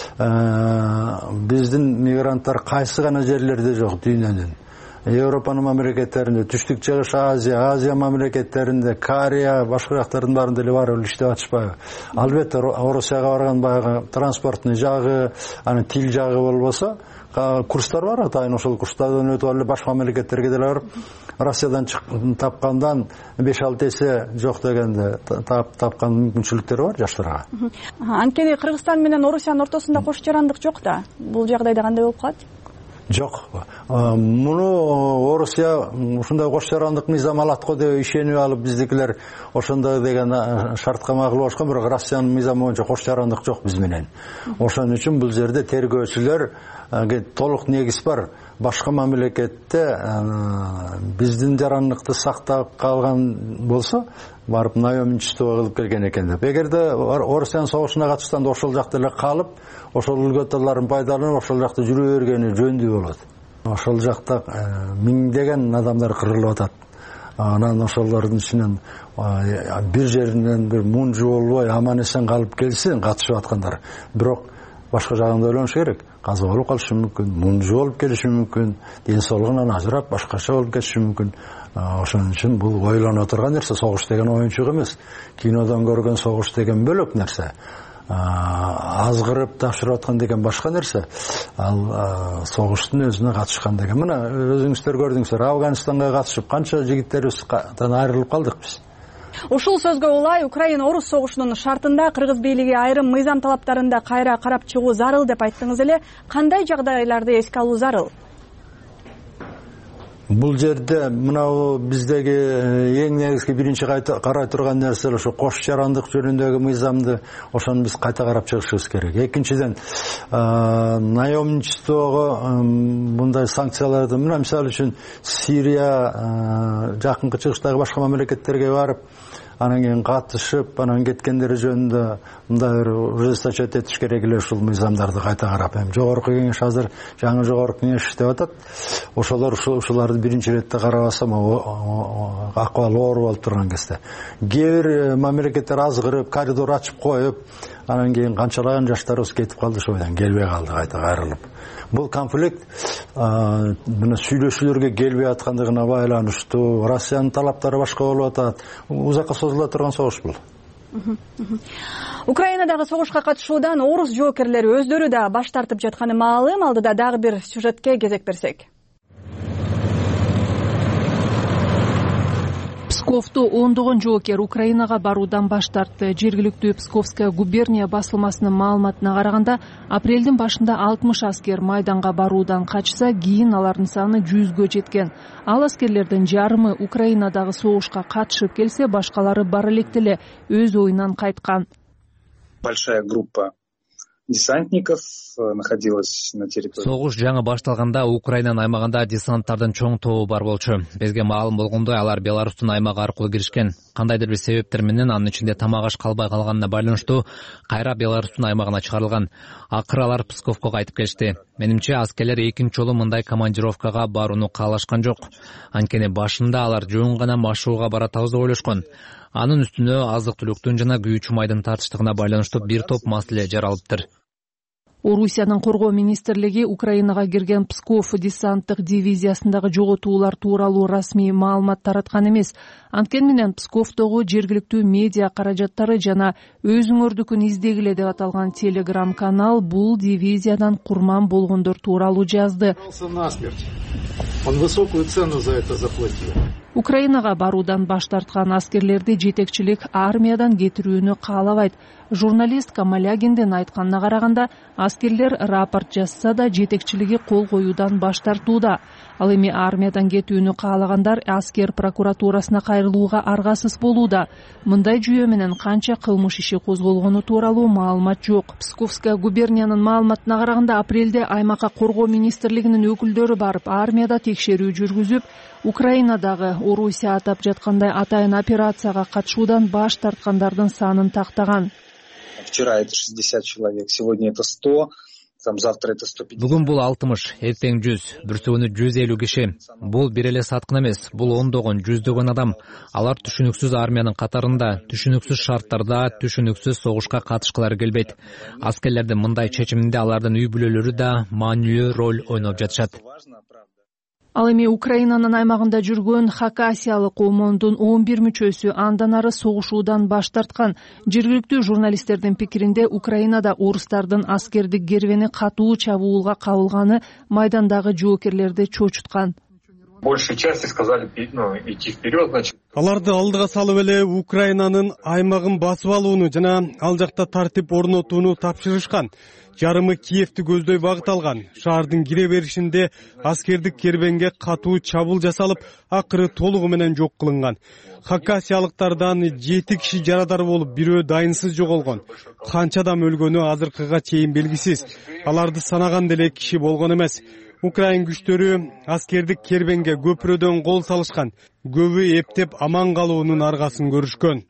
Биздин мигранттар кайсы гана жерлерде жок дүйнөнүн. Европанын мамлекеттеринде, Түштүк Чыгыш Азия мамлекеттеринде, Корея, башка жактардын баарында деле барып иштеп атышпайбы? Албетте, Орусияга барган баягы транспорттун жагы, анын тил жагы болбосо, курстар бар, атайын ошол курстардан өтүп алып башка мамлекеттерге деле барып, Россиядан тапкандан 5-6 эсе жок дегенде тапкан мүмкүнчүлүктөр бар жаштарга. Анткени Кыргызстан менен Орусиянын ортосунда кош жарандык жок да. Бул жагдайда кандай болуп калат? Жок. Муну Орусия ушундай кош жарандык мыйзам алат го деп ишенип алып, биздикилер ошондой деген шартка макул болушкан, бирок Россиянын мыйзамы боюнча кош жарандык жок биз менен. Ошон үчүн бул жерде тергөөчүлөр толук негиз бар. Башка мамлекетте биздин жарандыкты сактап калган болсо, барып наемничество кылып келген экен деп. Эгерде Орусиянын согушуна катышкан ошол жакта эле калып, ошол үлгөтөлөрүн пайдаланып, ошол жакта жүрө бергени жөндүү болот. Ошол жакта миңдеген адамдар кырылып атат. Анан ошолордун ичинен бир жеринен бир мунжу болбой аман эсен калып келсин катышып аткандар. Бирок башка жагын да ойлонуш керек. Каза болуп калышы мүмкүн, мунжу болуп келиши мүмкүн, ден соолугунан ажырап башкача болуп кетиши мүмкүн. Ошон үчүн бул ойлоно турган нерсе. Согуш деген оюнчук эмес. Кинодон көргөн согуш деген бөлөк нерсе. Азгырып тапшырып аткан деген башка нерсе. Ал согуштун өзүнө катышкан деген. Мына өзүңүздөр көрдүңүздөр, Афганистанга катышып канча жигиттерибизден айрылып калдык биз. Ушул сөзгө улай Украина-Орус согушунун шартында кыргыз бийлиги айрым мыйзам талаптарында кайра карап чыгуу зарыл деп айттыңыз эле. Кандай жагдайларды эске алуу зарыл? Бул жерде мынау биздеги эң негизги биринчи карай турган нерсе ошо кош жарандык жөнүндөгү мыйзамды, ошону биз кайта карап чыгышыбыз керек. Экинчиден, наемничествого мындай санкцияларды, мына мисалы үчүн Сирия, жакынкы чыгыштагы башка мамлекеттерге барып, анан кийин катышып анан кеткендери жөнүндө мындай бир ужесточать этиш керек эле ушул мыйзамдарды кайта карап. Эми жогорку кеңеш азыр жаңы жогорку кеңеш иштеп атат. Ошолор ушуларды биринчи иретте карабаса акыбал оор болуп турган кезде кээ бир мамлекеттер азгырып коридор ачып коюп анан кийин канчалаган жаштарыбыз кетип калды, ошол менен келбей калды кайта кайрылып. Бул конфликт мына сүйлөшүүлөргө келбей аткандыгына байланыштуу, Россиянын талаптары башка болуп атат. Узакка созула турган согуш бул. Украинадагы согушка катышуудан орус жоокерлери өздөрү да баш тартып жатканы маалым. Алдыда дагы бир сюжетке кезек берсек. Псковто ондогон жоокер Украинага баруудан баш тартты. Жергиликтүү Псковская губерния басылмасынын маалыматына караганда, апрелдин башында 60 аскер майданга баруудан качса, кийин алардын саны 100гө жеткен. Ал аскерлердин жарымы Украинадагы согушка катышып келсе, башкалары бара электе эле өз оюнан кайткан. Большая группа десантников находилась на территории. Согуш жаңы башталганда Украинанын аймагында десанттардын чоң тобу бар болчу. Бизге маалым болгондой, алар Беларустун аймагы аркылуу киришкен. Кандайдыр бир себептер менен анын ичинде тамак аш калбай калганына байланыштуу кайра Беларустун аймагына чыгарылган. Акыры алар Псковко кайтып келишти. Менимче, аскерлер экинчи жолу мындай командировкага барууну каалашкан жок. Анткени башында алар жөн гана машууга баратабыз деп ойлошкон. Анын үстүнө азык-түлүктүн жана күйүүчү майдын тартыштыгына байланыштуу бир топ маселе жаралыптыр. Орусиянын коргоо министрлиги Украинага кирген Псков десанттык дивизиясындагы жоготуулар тууралуу расмий маалымат тараткан эмес. Анткени менен Псковдогу жергиликтүү медиа каражаттары жана өзүңөрдүкүн издегиле деп аталган телеграм-канал бул дивизиядан курман болгондор тууралуу жазды. Он высокую цену за это заплатил. Украинага баруудан баш тарткан аскерлерди жетекчилик армиядан кетирүүнү каалабайт. Журналист Камалягиндин айтканына караганда, аскерлер рапорт жазса да жетекчилиги кол коюудан баш тартууда. Ал эми армиядан кетүүнү каалагандар аскер прокуратурасына кайрылууга аргасыз болууда. Мындай жүйө менен канча кылмыш иши козголгону тууралуу маалымат жок. Псковская губерниянын маалыматына караганда, апрелде аймакка коргоо министрлигинин өкүлдөрү барып, армияда текшерүү жүргүзүп, Украинадагы Орусия атап жаткандай атайын операцияга катышуудан баш тарткандардын санын тактаган. Вчера это 60 человек, сегодня это 100, завтра это 150. Бүгүн бул 60, эртең 100, бүрсүгүнү 150 киши. Бул бир эле саткын эмес, бул ондогон, жүздөгөн адам. Алар түшүнүксүз армиянын катарында, түшүнүксүз шарттарда, түшүнүксүз согушка катышкылары келбейт. Аскерлердин мындай чечиминде алардын үй бүлөлөрү да маанилүү роль ойноп жатышат. Ал эми Украинанын аймагында жүргөн Хакасиялык комондун 11 мүчөсү андан ары согушуудан баш тарткан. Жергиликтүү журналисттердин пикиринде, Украинада орустардын аскердик кербени катуу чабуулга кабылганы майдандагы жоокерлерди чочуткан. Большей части сказали, идти вперед, значит. Аларды алдыга салып эле Украинанын аймагын басып алууну жана ал жакта тартип орнотууну тапшырышкан. Жарымы Киевти көздөй багыт алган. Шаардын кире беришинде аскердик кербенге катуу чабуул жасалып, акыры толугу менен жок кылынган. Хакасиялыктардан 7 киши жарадар болуп, бирөө дайынсыз жоголгон. Канча адам өлгөнү азыркыга чейин белгисиз. Аларды санаган деле киши болгон эмес. Украин күчтөрү аскердик кербенге көпүрөдөн кол салышкан. Көбү эптеп аман калуунун аргасын көрүшкөн.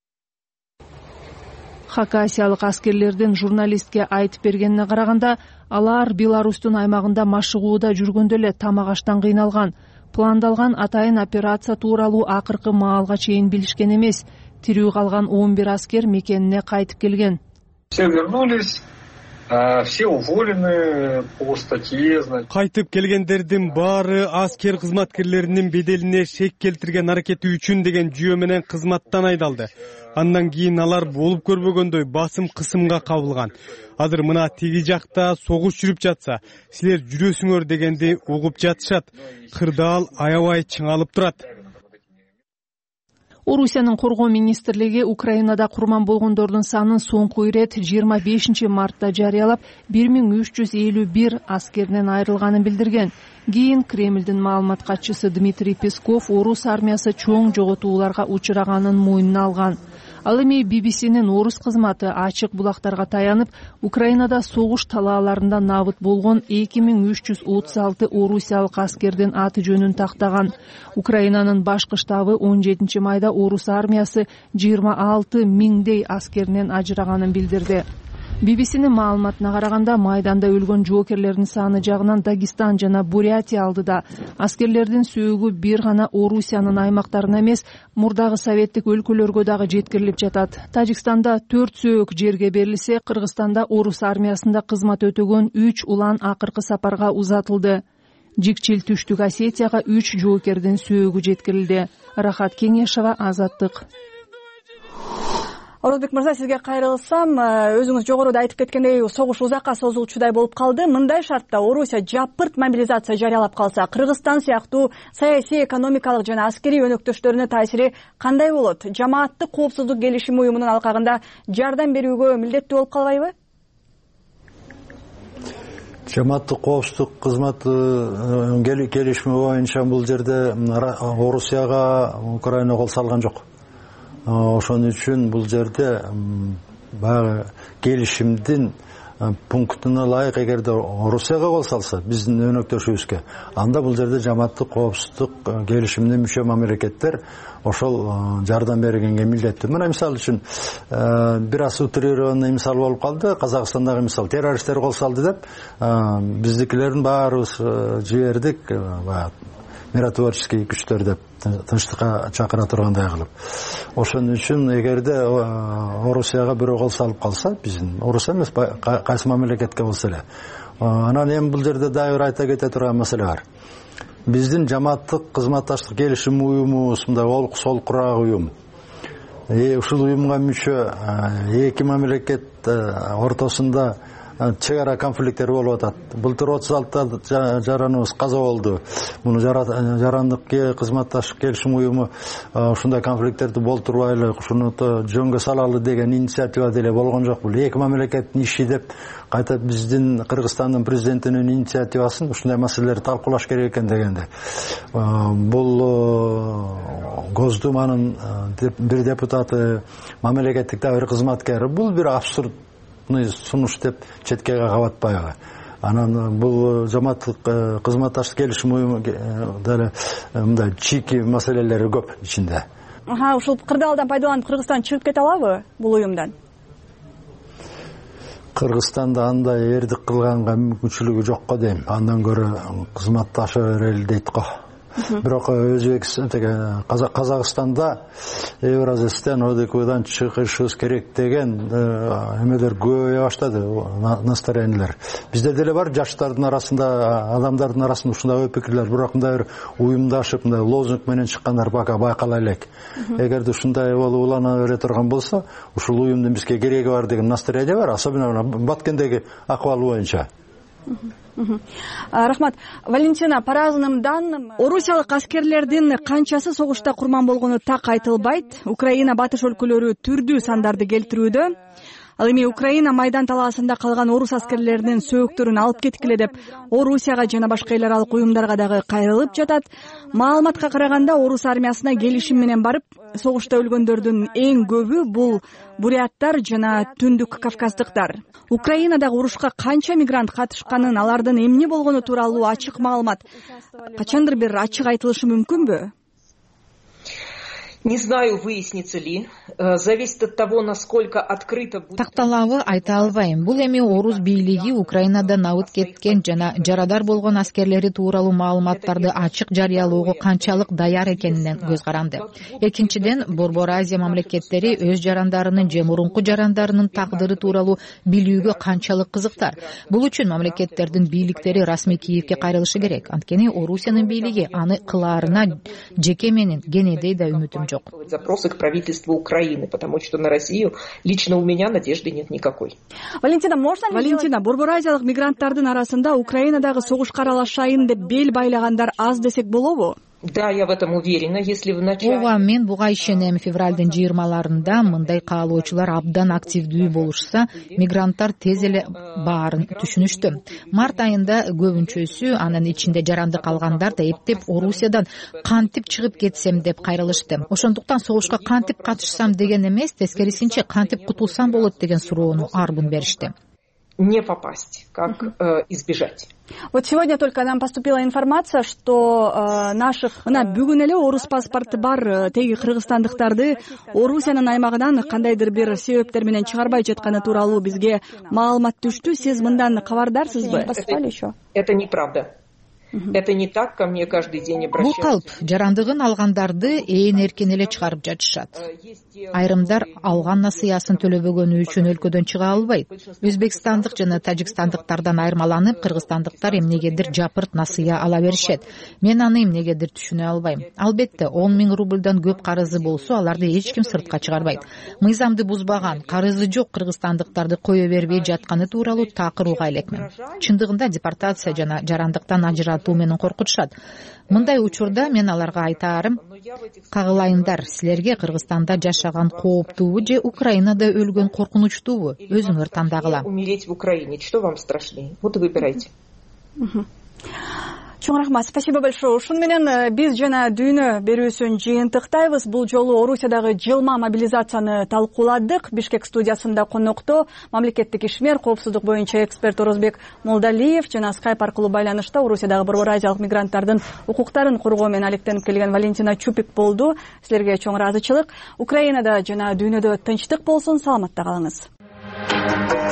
Хакасиялык аскерлердин журналистке айтып бергенине караганда, алар Беларустун аймагында машыгууда жүргөндө эле тамак аштан кыйналган. Пландалган атайын операция тууралуу акыркы маалга чейин билишкен эмес. Тирүү калган 11 аскер мекенине кайтып келген. Все вернулись. Все уволены по статье. Кайтып келгендердин баары аскер кызматкерлеринин беделине шек келтирген аракети үчүн деген жүйө менен кызматтан айдалды. Андан кийин алар болуп көрбөгөндөй басым кысымга кабылган. Азыр мына тиги жакта согуш жүрүп жатса, силер жүрөсүңөр дегенди угуп жатышат. Кырдаал аябай чыңалып турат. Орусиянын коргоо министрлиги Украинада курман болгондордун санын соңку ирет 25 мартта жарыялап, 1351 аскерден айрылганын билдирген. Кийин Кремлдин маалымат катчысы Дмитрий Песков орус армиясы чоң жоготууларга учураганын мойнуна алган. Ал эми BBC'нин орус кызматы ачык булактарга таянып, Украинада согуш талааларында набыт болгон 2336 орусиялык аскердин аты жөнүн тактаган. Украинанын башкы штабы 17 майда орус армиясы 26 миңдей аскеринен ажыраганын билдирди. BBC'нин маалыматына караганда, майданда өлгөн жоокерлердин саны жагынан Дагестан жана Бурятия алдыда. Аскерлердин сөөгү бир гана Орусиянын аймактарына эмес, мурдагы советтик өлкөлөргө дагы жеткирилип жатат. Тажикстанда 4 сөөк жерге берилсе, Кыргызстанда орус армиясында кызмат өтөгөн 3 улан акыркы сапарга узатылды. Жикчил Түштүк Осетияга 3 жоокердин сөөгү жеткирилди. Рахат Кеңешова, Азаттык. Орозбек мырза, сизге кайрылсам, өзүңүз жогоруда айтып кеткендей, согуш узакка созулчудай болуп калды. Мындай шартта Орусия жапырт мобилизация жарыялап калса, Кыргызстан сыяктуу саясий, экономикалык жана аскерий өнөктөштөрүнө таасири кандай болот? Жамааттык коопсуздук келишими уюмунун алкагында жардам берүүгө милдеттүү болуп калбайбы? Жамааттык коопсуздук кызматы келишими боюнча бул жерде Орусияга Украина кол салган жок. Ошон үчүн бул жерде баягы келишимдин пунктуна ылайык эгерде Орусияга кол салса, биздин өнөктөшүбүзгө, анда бул жерде жамааттык коопсуздук келишимине мүчө мамлекеттер ошол жардам бергенге милдеттүү. Мына мисалы үчүн бир аз утрированный мисал болуп калды. Казакстандагы мисал, террористтер кол салды деп, биздикилердин баарыбыз жибердик, миротворческий күчтөр деп тынчтыкка чакыра тургандай кылып. Ошон үчүн эгерде Орусияга бирөө кол салып калса, биздин Орусия эмес, кайсы мамлекетке болсо эле. Анан эми бул жерде дагы бир айта кете турган маселе бар. Биздин жамааттык кызматташтык келишим уюмубуз мындай сол курак уюм. Ушул уюмга мүчө эки мамлекет ортосунда чек ара конфликттер болуп атат. Былтыр 36 жараныбыз каза болду. Муну жарандык кызматташтык келишим уюму ушундай конфликттерди болтурбайлы, ушуну жөнгө салалы деген инициатива деле болгон жок. Бул эки мамлекеттин иши деп кайта биздин Кыргызстандын президентинин инициативасын ушундай маселелерди талкуулаш керек экен дегенде. Бул Госдуманын бир депутаты, мамлекеттик да бир кызматкери, бул бир абсурд сунуш деп четке кагабатпайбы. Анан бул жамааттык кызматташтык келишим уюму деле мындай чийки маселелери көп ичинде. Ушул кырдаалдан пайдаланып Кыргызстан чыгып кете алабы бул уюмдан? Кыргызстанда андай эрдик кылганга мүмкүнчүлүгү жок го дейм. Андан көрө кызматташа берели дейт го. Бирок Казакстанда Евразиядан ОДКБдан чыгышыбыз керек деген эмелер көбөйө баштады, настроениялер. Бизде деле бар жаштардын арасында, адамдардын арасында ушундай ой пикирлер, бирок мындай бир уюмдашып, мындай лозунг менен чыккандар бака байкала элек. Эгерде ушундай болуп улана бере турган болсо, ушул уюмдун бизге кереги бар деген настроение бар, особенно Баткендеги акыбал боюнча. Рахмат. Валентина, по разным данным, орусиялык аскерлердин канчасы согушта курман болгону так айтылбайт. Украина батыш өлкөлөрү түрдүү сандарды келтирүүдө. Ал эми Украина майдан талаасында калган орус аскерлеринин сөөктөрүн алып кеткиле деп Орусияга жана башка эл аралык уюмдарга дагы кайрылып жатат. Маалыматка караганда орус армиясына келишим менен барып, согушта өлгөндөрдүн эң көбү бул буряттар жана түндүк кавказдыктар. Украинадагы урушка канча мигрант катышканын, алардын эмне болгону тууралуу ачык маалымат качандыр бир ачык айтылышы мүмкүнбү? Не знаю, выяснится ли. Зависит от того, насколько открыто будет. Такталабы айта албайм. Бул эми орус бийлиги Украинада набыт кеткен жана жарадар болгон аскерлери тууралуу маалыматтарды ачык жарыялоого канчалык даяр экенинен көз каранды. Экинчиден, Борбор Азия мамлекеттери өз жарандарынын же мурунку жарандарынын тагдыры тууралуу билүүгө канчалык кызыктар. Бул үчүн мамлекеттердин бийликтери расмий Киевке кайрылышы керек. Анткени Орусиянын бийлиги аны кылаарына жеке менен кенедей да үмүтүм жок. Запросы к правительству Украины, потому что на Россию лично у меня надежды нет никакой. Валентина, Борбор Азиялык мигранттардын арасында Украинадагы согушка аралашайын деп бел байлагандар аз десек болобу? Да, я в этом уверена. Если в начале... Ооба, мен буга ишенем. Февралдын 20-ларында мындай каалоочулар абдан активдүү болушса, мигранттар тез эле баарын түшүнүштү. Март айында көбүнчөсү, анын ичинде жарандык алгандар да эптеп Орусиядан кантип чыгып кетсем деп кайрылышты. Ошондуктан согушка кантип катышсам деген эмес, тескерисинче кантип кутулсам болот деген суроону арбын беришти. Не попасть, как избежать. Вот сегодня только нам поступила информация, что мына бүгүн эле орус паспорты бар теги кыргызстандыктарды Орусиянын аймагынан кандайдыр бир себептер менен чыгарбай жатканы тууралуу бизге маалымат түштү. Сиз мындан кабардарсызбы? Это неправда. Это не так, ко мне каждый день обращаются. Бул калп, жарандыгын алгандарды ээн эркен эле чыгарып жатышат. Айрымдар алган насыясын төлөбөгөнү үчүн өлкөдөн чыга албайт. Өзбекстандык жана тажикстандыктардан айырмаланып, кыргызстандыктар эмнегедир жапырт насыя ала беришет. Мен аны эмнегедир түшүнө албайм. Албетте, 10 000 рубльдан көп карызы болсо, аларды эч ким сыртка чыгарбайт. Мыйзамды бузбаган, карызы жок кыргызстандыктарды кое бербей жатканы тууралуу такырууга элекмин. Чындыгында депортация жана жарандыктан ажыратуу менен коркутушат. Мындай учурда мен аларга айтаарым, кагылайындар, силерге Кыргызстанда жашаган кооптуубу же Украинада өлгөн коркунучтуубу? Өзүңөр тандагыла. Умереть в Украине, что вам страшнее? Вот и выбирайте. Чоң рахмат, спасибо большое. Ушун менен биз жана дүйнө берүүсүн жыйынтыктайбыз. Бул жолу Орусиядагы жылма мобилизацияны талкууладык. Бишкек студиясында конокто мамлекеттик ишмер, коопсуздук боюнча эксперт Орозбек Молдалиев жана скайп аркылуу байланышта Орусиядагы Борбор Азиялык мигранттардын укуктарын коргоо менен алектенип келген Валентина Чупик болду. Силерге чоң ыраазычылык. Украинада жана дүйнөдө тынчтык болсун, саламатта калыңыз.